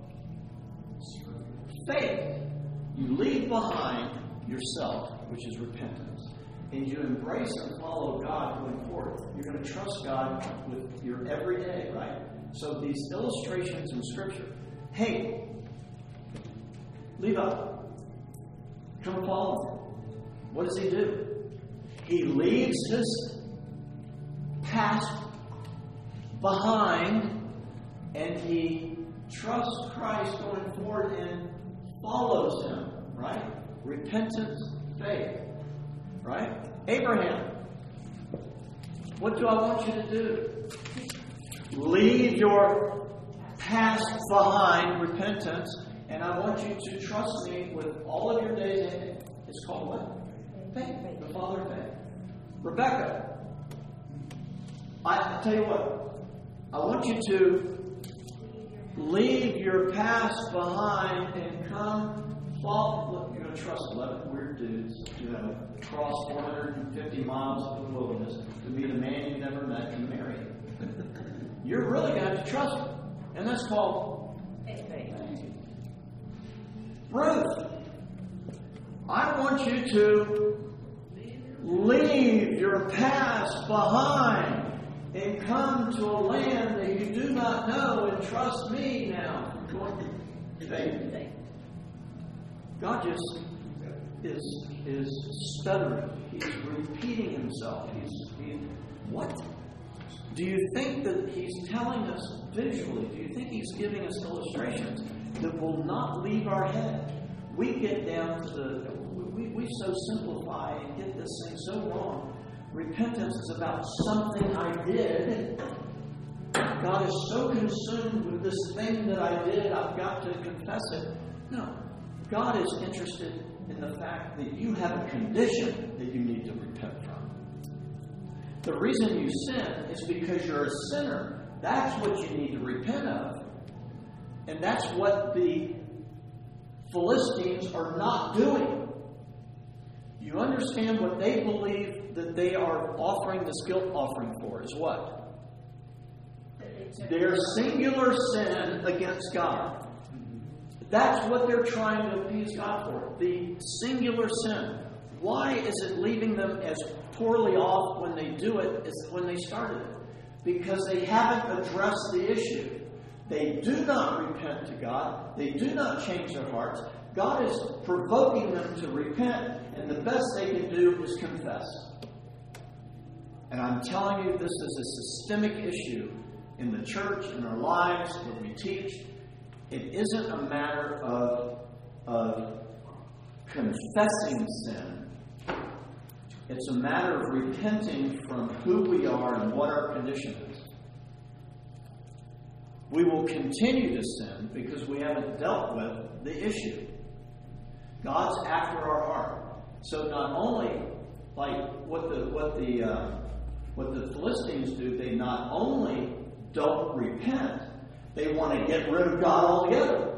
Faith. You leave behind yourself, which is repentance, and you embrace and follow God going forward. You're going to trust God with your everyday, right? So these illustrations in Scripture, hey, leave up. Come follow me. What does he do? He leaves his past behind, and he trusts Christ going forward and follows him, right? Repentance, faith, right? Abraham, what do I want you to do? Leave your past behind, repentance, and I want you to trust me with all of your days. It's called what? Faith. The father of faith. Rebecca, I, I tell you what, I want you to leave your past behind and come follow. Look, you're going to trust eleven weird dudes, you know, cross four hundred fifty miles of the wilderness to meet a man you've never met and marry him. You're really going to have to trust him. And that's called faith. Ruth, I want you to leave your past behind and come to a land that you do not know and trust me now. Faith. God just is is stuttering. He's repeating himself. He's he, what? Do you think that he's telling us visually? Do you think he's giving us illustrations that will not leave our head? We get down to the we, we so simplify and get this thing so wrong. Repentance is about something I did. God is so consumed with this thing that I did, I've got to confess it. No. God is interested in the fact that you have a condition that you need to repent from. The reason you sin is because you're a sinner. That's what you need to repent of. And that's what the Philistines are not doing. You understand what they believe that they are offering this guilt offering for is what? Their singular sin against God. That's what they're trying to appease God for. The singular sin. Why is it leaving them as poorly off when they do it as when they started it? Because they haven't addressed the issue. They do not repent to God. They do not change their hearts. God is provoking them to repent, and the best they can do is confess. And I'm telling you, this is a systemic issue in the church, in our lives, what we teach. It isn't a matter of, of confessing sin. It's a matter of repenting from who we are and what our condition is. We will continue to sin because we haven't dealt with the issue. God's after our heart. So not only, like what the what the uh, what the Philistines do, they not only don't repent, they want to get rid of God altogether.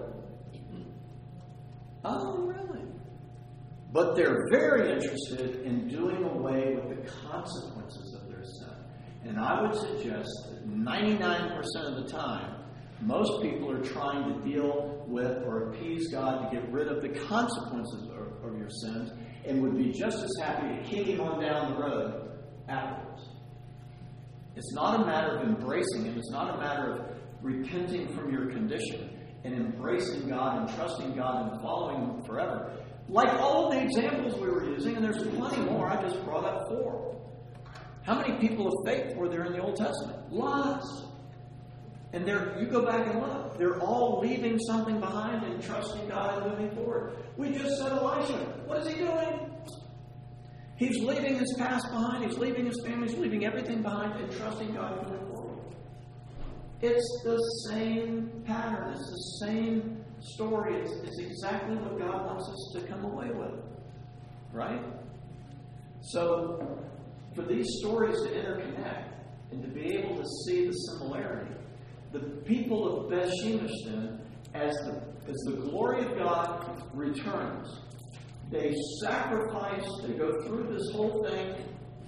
Oh, really? But they're very interested in doing away with the consequences of their sin. And I would suggest that ninety-nine percent of the time, most people are trying to deal with or appease God to get rid of the consequences of, of your sins and would be just as happy to kick him on down the road afterwards. It's not a matter of embracing him. It's not a matter of repenting from your condition and embracing God and trusting God and following him forever. Like all of the examples we were using, and there's plenty more, I just brought up four. How many people of faith were there in the Old Testament? Lots. And they're, you go back and look, they're all leaving something behind and trusting God and moving forward. We just said Elisha. What is he doing? He's leaving his past behind. He's leaving his family. He's leaving everything behind and trusting God and moving forward. It's the same pattern. It's the same story. It's, it's exactly what God wants us to come away with. Right? So, for these stories to interconnect and to be able to see the similarity, the people of Beth Shemesh then, as the, as the glory of God returns, they sacrifice, they go through this whole thing.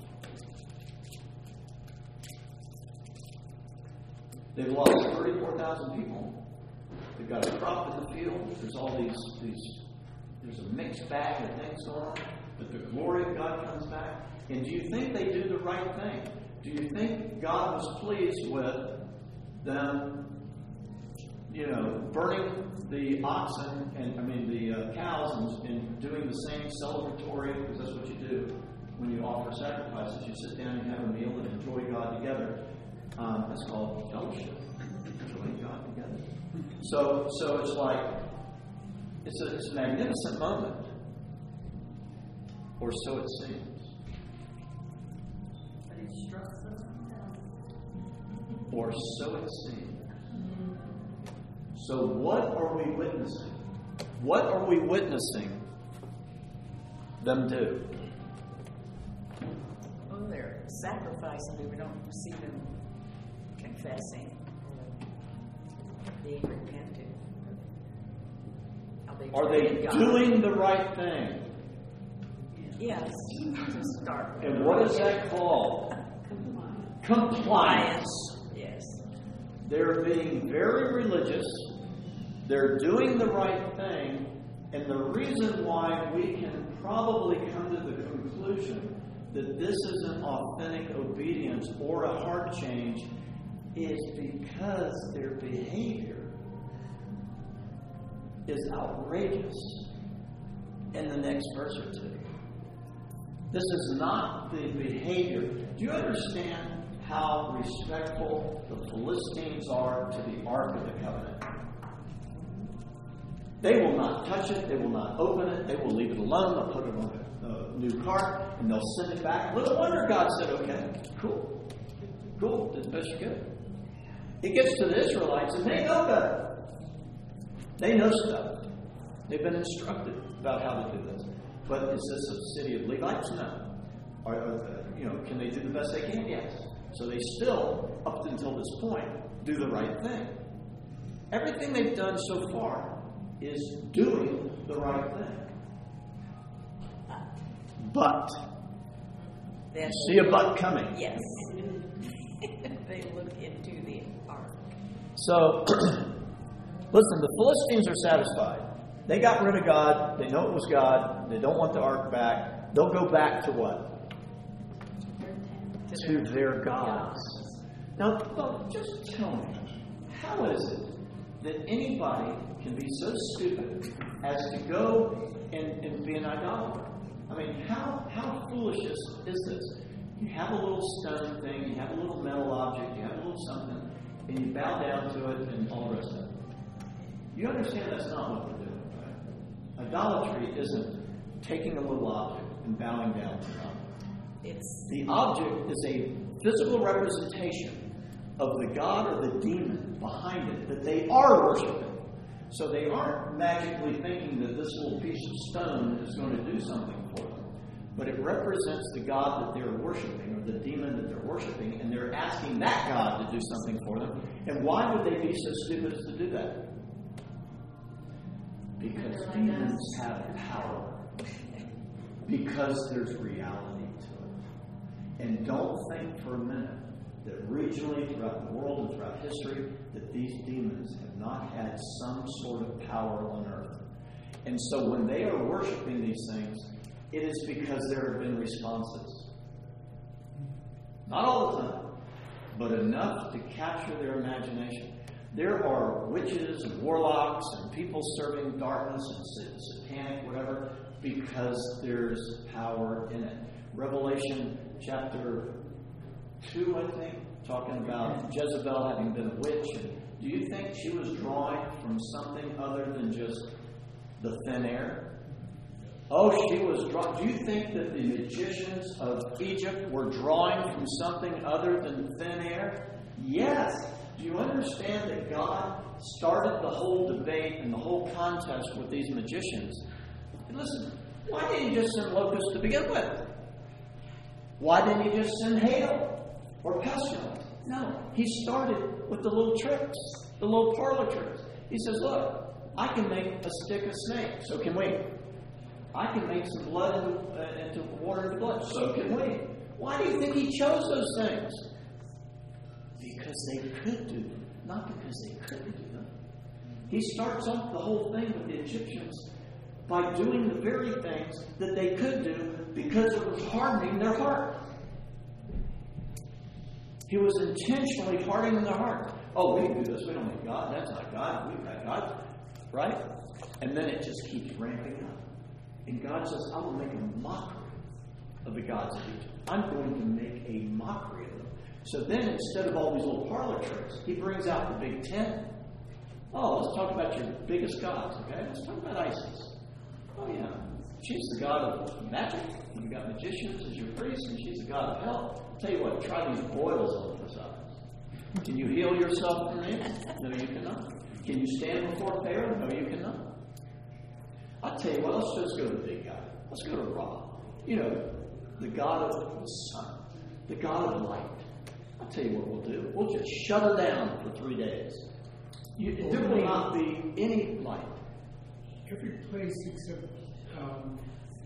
They've lost thirty-four thousand people. They've got a crop in the field. There's all these, these, there's a mixed bag of things going on. But the glory of God comes back. And do you think they do the right thing? Do you think God was pleased with them, you know, burning the oxen and I mean the uh, cows and, and doing the same celebratory, because that's what you do when you offer sacrifices. You sit down and have a meal and enjoy God together. Um, that's called fellowship, enjoying God together. So, so it's like it's a, it's a magnificent moment, or so it seems. But it struck them down. Or so it seems. So what are we witnessing? What are we witnessing them do? Well, they're sacrificing, but we don't see them confessing or being repentant. How they Are they treated God. doing the right thing? Yes. To start with. And what is that called? Compliance. Compliance. Yes. They're being very religious. They're doing the right thing. And the reason why we can probably come to the conclusion that this isn't authentic obedience or a heart change is because their behavior is outrageous in the next verse or two. This is not the behavior. Do you understand how respectful the Philistines are to the Ark of the Covenant? They will not touch it. They will not open it. They will leave it alone. They'll put it on a, a new cart and they'll send it back. Little wonder God said, okay, cool. Cool. Did the best you could. It gets to the Israelites and they know better. They know stuff. They've been instructed about how to do this. But is this a city of Levites? No. Are, are, you know, can they do the best they can? Yes. So they still, up until this point, do the right thing. Everything they've done so far is doing the right thing. But, Then see a but coming. Yes. They look into the ark. So, listen, the Philistines are satisfied. They got rid of God. They know it was God. They don't want the ark back. They'll go back to what? To their gods. Now, look, just tell me, how is it that anybody can be so stupid as to go and, and be an idolater? I mean, how how foolish is, is this? You have a little stone thing, you have a little metal object, you have a little something, and you bow down to it and all the rest of it. You understand that's not what we're doing, right? Idolatry isn't taking a little object and bowing down to God. It's The object is a physical representation of the god or the demon behind it that they are worshiping. So they aren't magically thinking that this little piece of stone is going to do something for them. But it represents the god that they're worshiping or the demon that they're worshiping, and they're asking that god to do something for them. And why would they be so stupid as to do that? Because demons have power. Because there's reality to it. And don't think for a minute that regionally throughout the world and throughout history that these demons have not had some sort of power on earth. And so when they are worshiping these things, it is because there have been responses. Not all the time, but enough to capture their imagination. There are witches and warlocks and people serving darkness and satanic whatever because there's power in it. Revelation chapter two, I think, talking about Jezebel having been a witch. And do you think she was drawing from something other than just the thin air? Oh, she was drawing. Do you think that the magicians of Egypt were drawing from something other than thin air? Yes. Do you understand that God started the whole debate and the whole contest with these magicians? And listen, why didn't he just send locusts to begin with? Why didn't he just send hail or pestilence? No, he started with the little tricks, the little parlor tricks. He says, look, I can make a stick of snake, so can we. I can make some blood into, uh, into water into blood, so can we. Why do you think he chose those things? Because they could do them, not because they couldn't do them. He starts off the whole thing with the Egyptians by doing the very things that they could do because it was hardening their heart. He was intentionally hardening their heart. Oh, we can do this. We don't need God. That's not God. We've got God. Right? And then it just keeps ramping up. And God says, I will make a mockery of the gods of Egypt. I'm going to make a mockery of them. So then, instead of all these little parlor tricks, he brings out the big tent. Oh, let's talk about your biggest gods, okay? Let's talk about Isis. Oh, yeah. She's the god of magic. You've got magicians as your priests, and she's the god of hell. I'll tell you what, try these boils on this eyes. Can you heal yourself from them? No, you cannot. Can you stand before Pharaoh? No, you cannot. I'll tell you what, let's just go to the big guy. Let's go to Ra. You know, the god of the sun, the god of light. I'll tell you what we'll do. We'll just shut her down for three days. You, there will not be any light. Every place except um,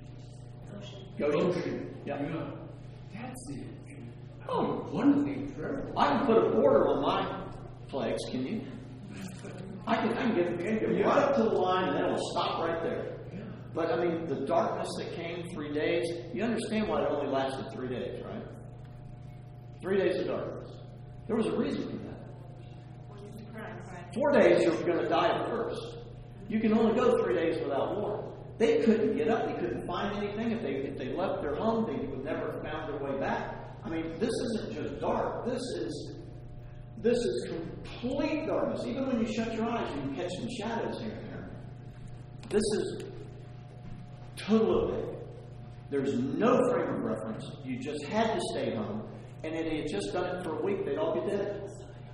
Goshen. Goshen. Yeah. You know, that's it. Oh, One thing forever. I can put a border on my plagues, can you? I can, I can get, I can get right up to the line and then it'll stop right there. But I mean, the darkness that came three days, you understand why it only lasted three days, right? Three days of darkness. There was a reason for that. Four days you're going to die at first. You can only go three days without war. They couldn't get up. They couldn't find anything. If they if they left their home, they would never have found their way back. I mean, this isn't just dark. This is this is complete darkness. Even when you shut your eyes, you can catch some shadows here and there. This is total opaque. There's no frame of reference. You just had to stay home. And if they had just done it for a week, they'd all be dead.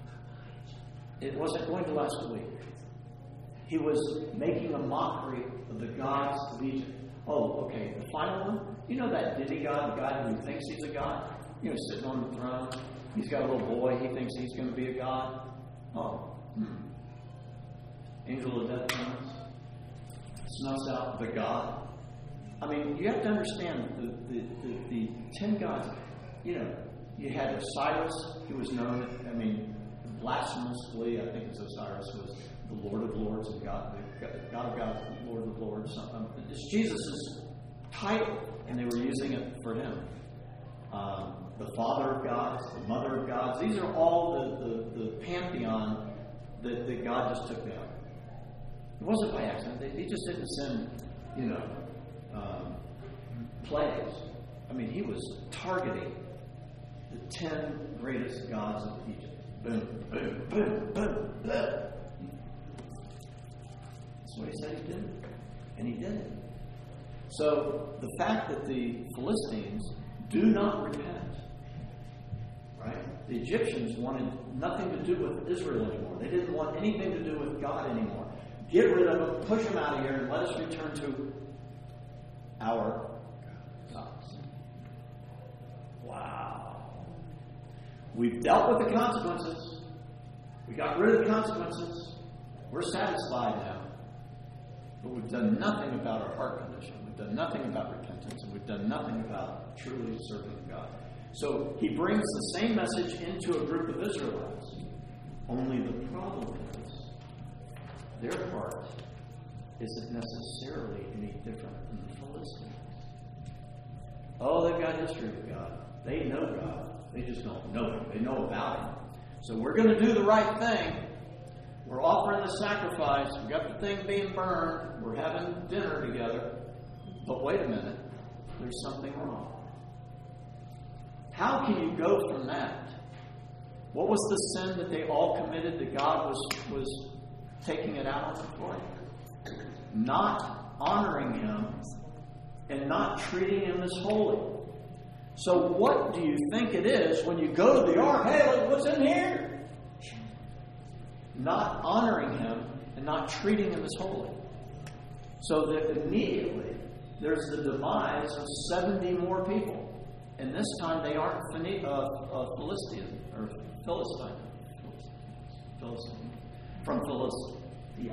It wasn't going to last a week. He was making a mockery of the gods of Egypt. Oh, okay, the final one? You know that demigod, the guy who thinks he's a god? You know, sitting on the throne. He's got a little boy. He thinks he's going to be a god. Oh, hmm. Angel of death comes, snuffs out the God. I mean, you have to understand the, the, the, the ten gods. You know, you had Osiris, who was known, I mean, blasphemously, I think it's Osiris, was the Lord of Lords and God, the God of gods, Lord of Lords. Um, it's Jesus' title, and they were using it for him. Um, the Father of gods, the Mother of gods, these are all the, the, the pantheon that, that God just took down. It wasn't by accident. They, he just didn't send, you know, um, plagues. I mean, he was targeting the ten greatest gods of Egypt. Boom, boom, boom, boom, boom. That's what he said he did. And he did it. So the fact that the Philistines do not repent, right? The Egyptians wanted nothing to do with Israel anymore. They didn't want anything to do with God anymore. Get rid of them, push them out of here, and let us return to our gods. Wow. We've dealt with the consequences. We got rid of the consequences. We're satisfied now. But we've done nothing about our heart condition. We've done nothing about repentance. And we've done nothing about truly serving God. So he brings the same message into a group of Israelites. Only the problem is their heart isn't necessarily any different than the Philistines. Oh, they've got history with God. They know God. They just don't know Him. They know about Him. So we're going to do the right thing. We're offering the sacrifice. We've got the thing being burned. We're having dinner together. But wait a minute. There's something wrong. How can you go from that? What was the sin that they all committed that God was, was taking it out on them for? Not honoring Him and not treating Him as holy. So what do you think it is when you go to the ark? Hey, look what's in here. Not honoring Him and not treating Him as holy. So that immediately there's the demise of seventy more people. And this time they aren't Phine- uh, uh, Philistine or Philistine. Philistine. From Philistia. Yeah.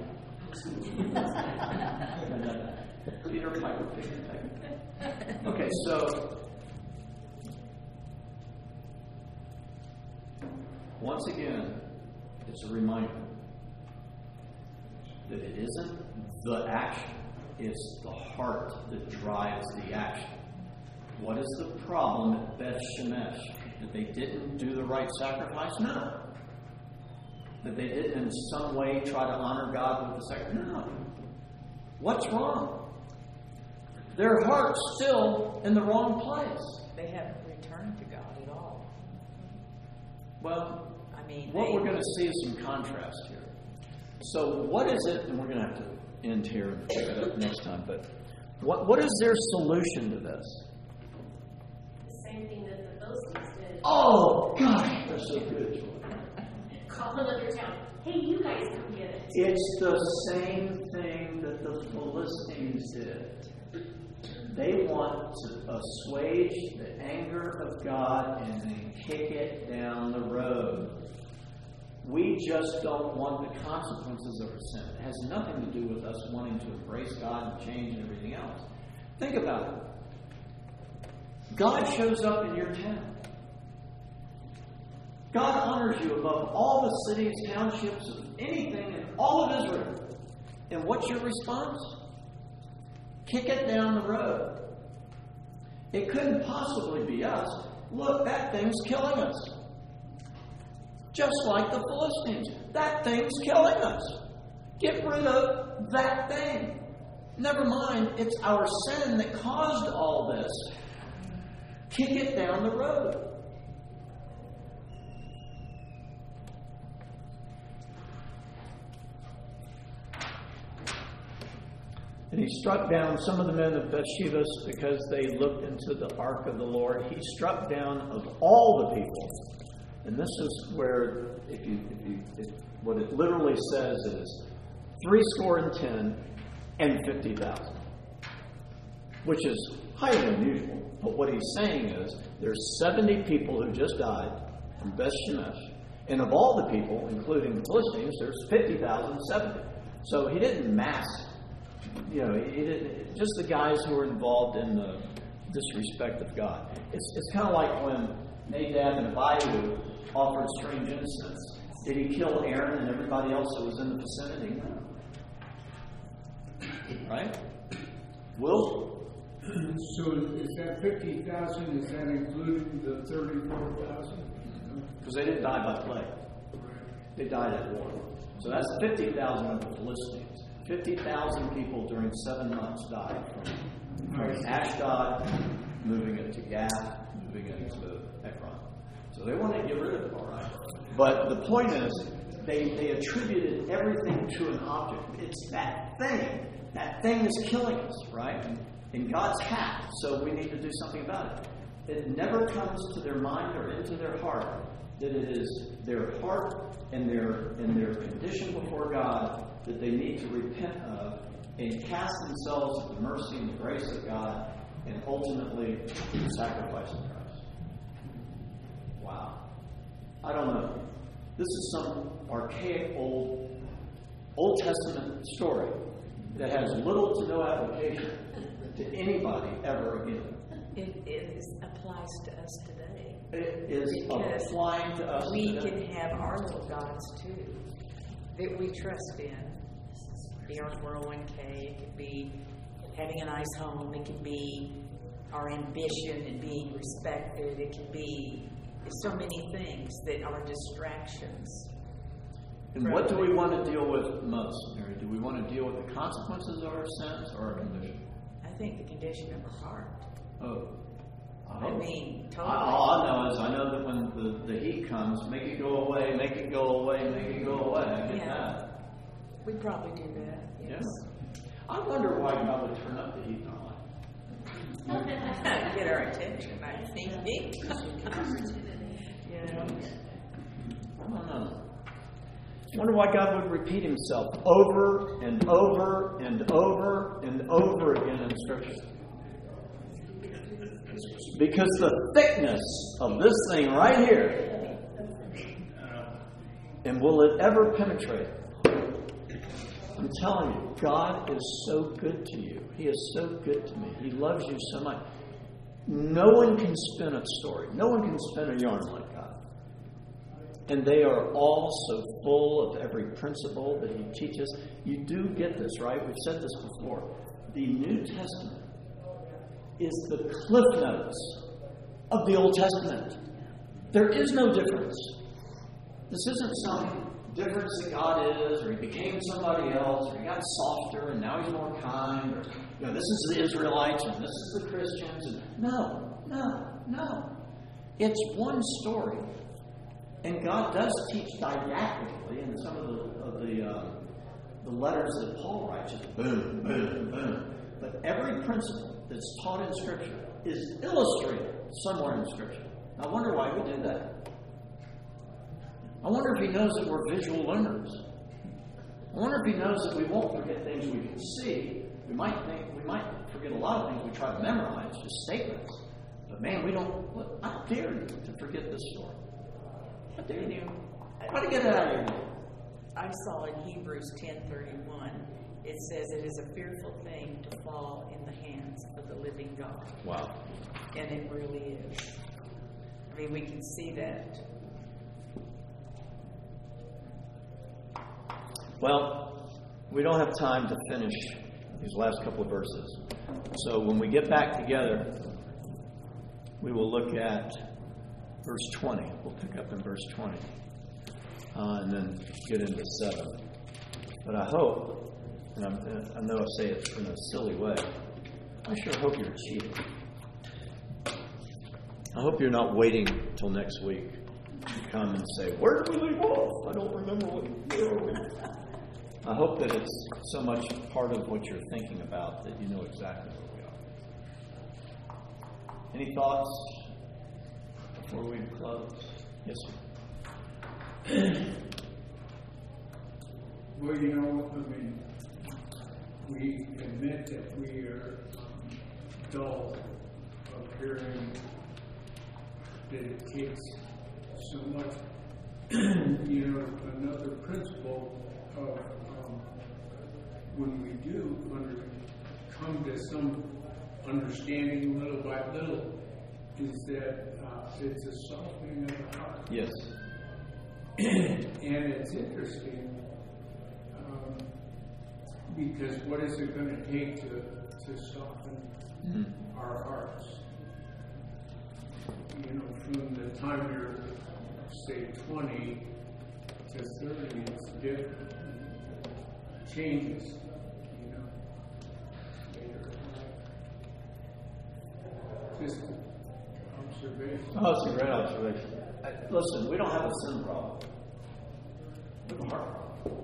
Peter Piper. Okay, so once again, it's a reminder that it isn't the action, it's the heart that drives the action. What is the problem at Beth Shemesh? That they didn't do the right sacrifice? No. That they didn't in some way try to honor God with the sacrifice? No. What's wrong? Their heart's still in the wrong place. They haven't returned to God at all. Well, I mean, what they, we're going to see is some contrast here. So what is it, and we're going to have to end here and pick it up next time, but what what is their solution to this? The same thing that the Philistines did. Oh, gosh, that's so good, Joy. Call another town. Hey, you guys come get it. It's the same thing that the Philistines did. They want to assuage the anger of God and then kick it down the road. We just don't want the consequences of our sin. It has nothing to do with us wanting to embrace God and change and everything else. Think about it. God shows up in your town. God honors you above all the cities, townships, of anything in all of Israel. And what's your response? Kick it down the road. It couldn't possibly be us. Look, that thing's killing us. Just like the Philistines. That thing's killing us. Get rid of that thing. Never mind, it's our sin that caused all this. Kick it down the road. And he struck down some of the men of Bathsheba because they looked into the ark of the Lord. He struck down of all the people. And this is where, if you, if you, if, what it literally says is three score and ten and fifty thousand, which is highly unusual. But what he's saying is there's seventy people who just died from Beth Shemesh, and of all the people, including the Philistines, there's fifty thousand seventy. So he didn't mask, you know, he didn't, just the guys who were involved in the disrespect of God. It's, it's kind of like when Nadab and Abihu offered strange incense. Did he kill Aaron and everybody else that was in the vicinity? No. Right? Will? So is that fifty thousand, is that including the thirty-four thousand? Because they didn't die by plague. They died at war. So that's fifty thousand of the Philistines. fifty thousand people during seven months died from Ashdod, moving it to Gath, moving it to Ekron. So they wanted to get rid of it, all right. But the point is, they, they attributed everything to an object. It's that thing. That thing is killing us, right? In God's hat, so we need to do something about it. It never comes to their mind or into their heart that it is their heart and their and their condition before God that they need to repent of and cast themselves at the mercy and the grace of God and ultimately the sacrifice of Christ. Wow. I don't know. This is some archaic old Old Testament story that has little to no application to anybody ever again. It, it is, applies to us today. It is Because applying to us we today. can have our little gods too that we trust in. Be our four oh one k, it could be having a nice home, it could be our ambition and being respected, it could be so many things that are distractions. And what do we want to deal with most, Mary? Do we want to deal with the consequences of our sins or our condition? I think the condition of our heart. Oh. I mean, totally. I, all I know is I know that when the, the heat comes, make it go away, make it go away, make it go away. I get Yeah. that. We probably do that, yes. Yeah. I wonder why God would turn up the heat in our life. Get our attention, I think. Yeah. I don't know. I wonder why God would repeat himself over and over and over and over again in Scripture. Because the thickness of this thing right here, and will it ever penetrate? I'm telling you, God is so good to you. He is so good to me. He loves you so much. No one can spin a story. No one can spin a yarn like God. And they are all so full of every principle that he teaches. You do get this, right? We've said this before. The New Testament is the cliff notes of the Old Testament. There is no difference. This isn't some difference that God is, or he became somebody else, or he got softer and now he's more kind, or you know, this is the Israelites and this is the Christians. And no, no, no. It's one story. And God does teach didactically in some of the of the, uh, the letters that Paul writes, just boom, boom, boom. But every principle that's taught in Scripture is illustrated somewhere in Scripture. I wonder why we do that. I wonder if he knows that we're visual learners. I wonder if he knows that we won't forget things we can see. We might think we might forget a lot of things we try to memorize, just statements. But man, we don't. Look, I dare you to forget this story. I dare you. Try to get it out of your head. I saw in Hebrews ten thirty-one, it says it is a fearful thing to fall in the hands of the living God. Wow. And it really is. I mean, we can see that. Well, we don't have time to finish these last couple of verses. So when we get back together, we will look at verse twenty. We'll pick up in verse twenty. Uh, and then get into seven. But I hope, and I'm, I know I say it in a silly way, I sure hope you're cheating. I hope you're not waiting till next week to come and say, where did we leave off? I don't remember what where were we. I hope that it's so much part of what you're thinking about that you know exactly where we are. Any thoughts before we close? Yes, sir. Well, you know, I mean, we admit that we are um, dull of hearing that it takes so much. You know, another principle of um, when we do under, come to some understanding little by little, is that uh, it's a softening of the heart. Yes. And it's interesting um, because what is it going to take to, to soften mm-hmm. our hearts? You know, from the time you're, say, twenty to thirty, it's different. It changes, you know, later in life. Just observation. Oh, that's a great observation. I, listen, we don't have a sin problem. We have a heart problem.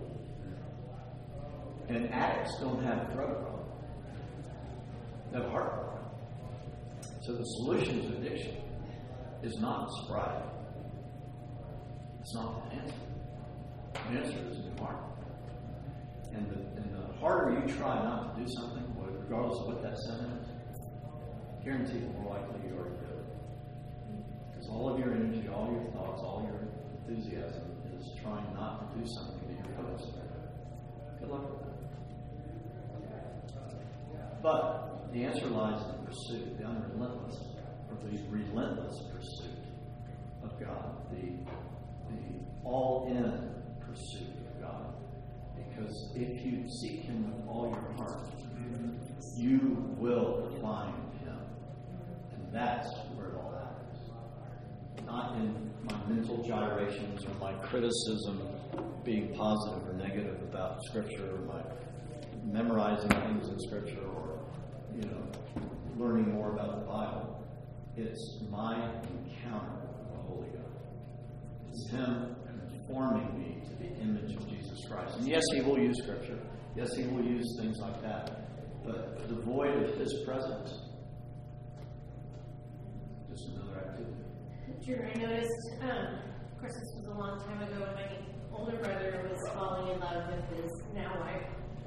And addicts don't have a drug problem. They have a heart problem. So the solution to addiction is not sobriety. It's not the answer. The answer is in the heart. And the, and the harder you try not to do something, regardless of what that sin is, guarantee the more likely you are to do it. Because all of your energy, all your thoughts, all your enthusiasm is trying not to do something that you're opposed to. Good luck with that. But the answer lies in the pursuit, the unrelentless, or the relentless pursuit of God, the, the all-in pursuit of God. Because if you seek Him with all your heart, you will find Him. And that's where it all happens. Not in my mental gyrations or my criticism being positive or negative about Scripture, or my memorizing things in Scripture, or, you know, learning more about the Bible. It's my encounter with the Holy God. It's Him conforming me to the image of Jesus Christ. And yes, He will use Scripture. Yes, He will use things like that. But devoid of His presence, just another activity. Drew, I noticed, um, of course, this was a long time ago when my older brother was falling in love with his now wife.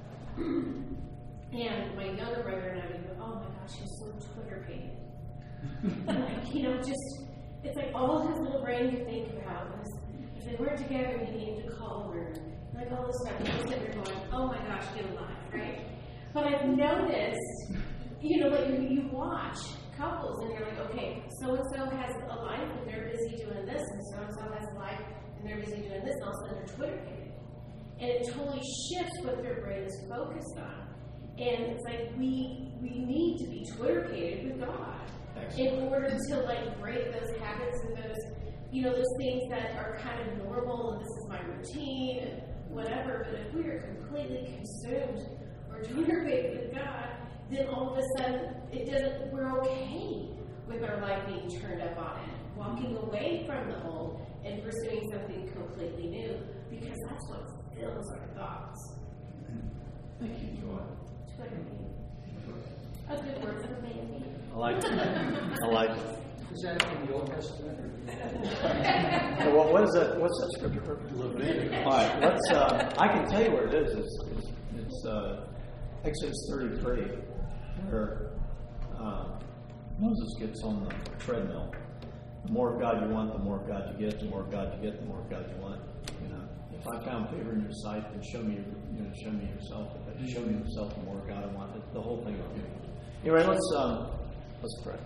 And my younger brother and I would go, oh my gosh, he's so Twitter pated. Like, you know, just, it's like all his little brain could think about was if they weren't together, he needed to call her. Like all this stuff. And he's sitting there going, oh my gosh, get alive, right? But I've noticed, you know, like you, you watch couples and you're like, okay, so-and-so has a life and they're busy doing this, and so-and-so has a life and they're busy doing this, and all of a sudden they're Twitter pated. And it totally shifts what their brain is focused on. And it's like we we need to be Twitter-pated with God. Excellent. In order to like break those habits and those, you know, those things that are kind of normal and this is my routine and whatever. But if we are completely consumed or Twitter-pated with God, then all of a sudden it doesn't. We're okay with our life being turned up on it, walking away from the old and pursuing something completely new, because that's what fills our thoughts. Thank you, Joy. Twitter-pated. A good word for me. I like it. I like it. Is that in the Old Testament? Well, what, what is that? What's that scripture? Leviticus. All right, let's. Uh, I can tell you where it is. It's, it's, it's uh, Exodus thirty-three, where uh, Moses gets on the treadmill. The more of God you want, the more of God you get. The more of God you get, the more of God you want. You know, if I found favor in your sight, then show me, you know, show me yourself. If I show me yourself, the more of God I want. The whole thing will be. Anyway, let's um, let's pray.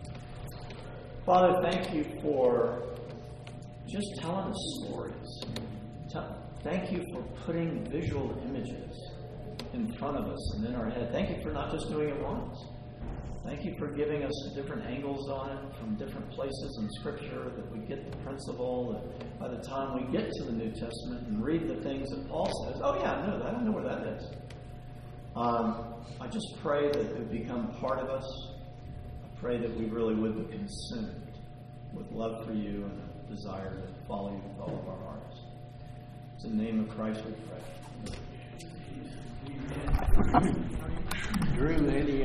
Father, thank you for just telling us stories. Tell, thank you for putting visual images in front of us and in our head. Thank you for not just doing it once. Thank you for giving us different angles on it from different places in Scripture, that we get the principle, that by the time we get to the New Testament and read the things that Paul says, oh yeah, I know that. I know where that is. Um, I just pray that it would become part of us. I pray that we really would be consumed with love for you and a desire to follow you with all of our hearts. It's in the name of Christ we pray. Drew, any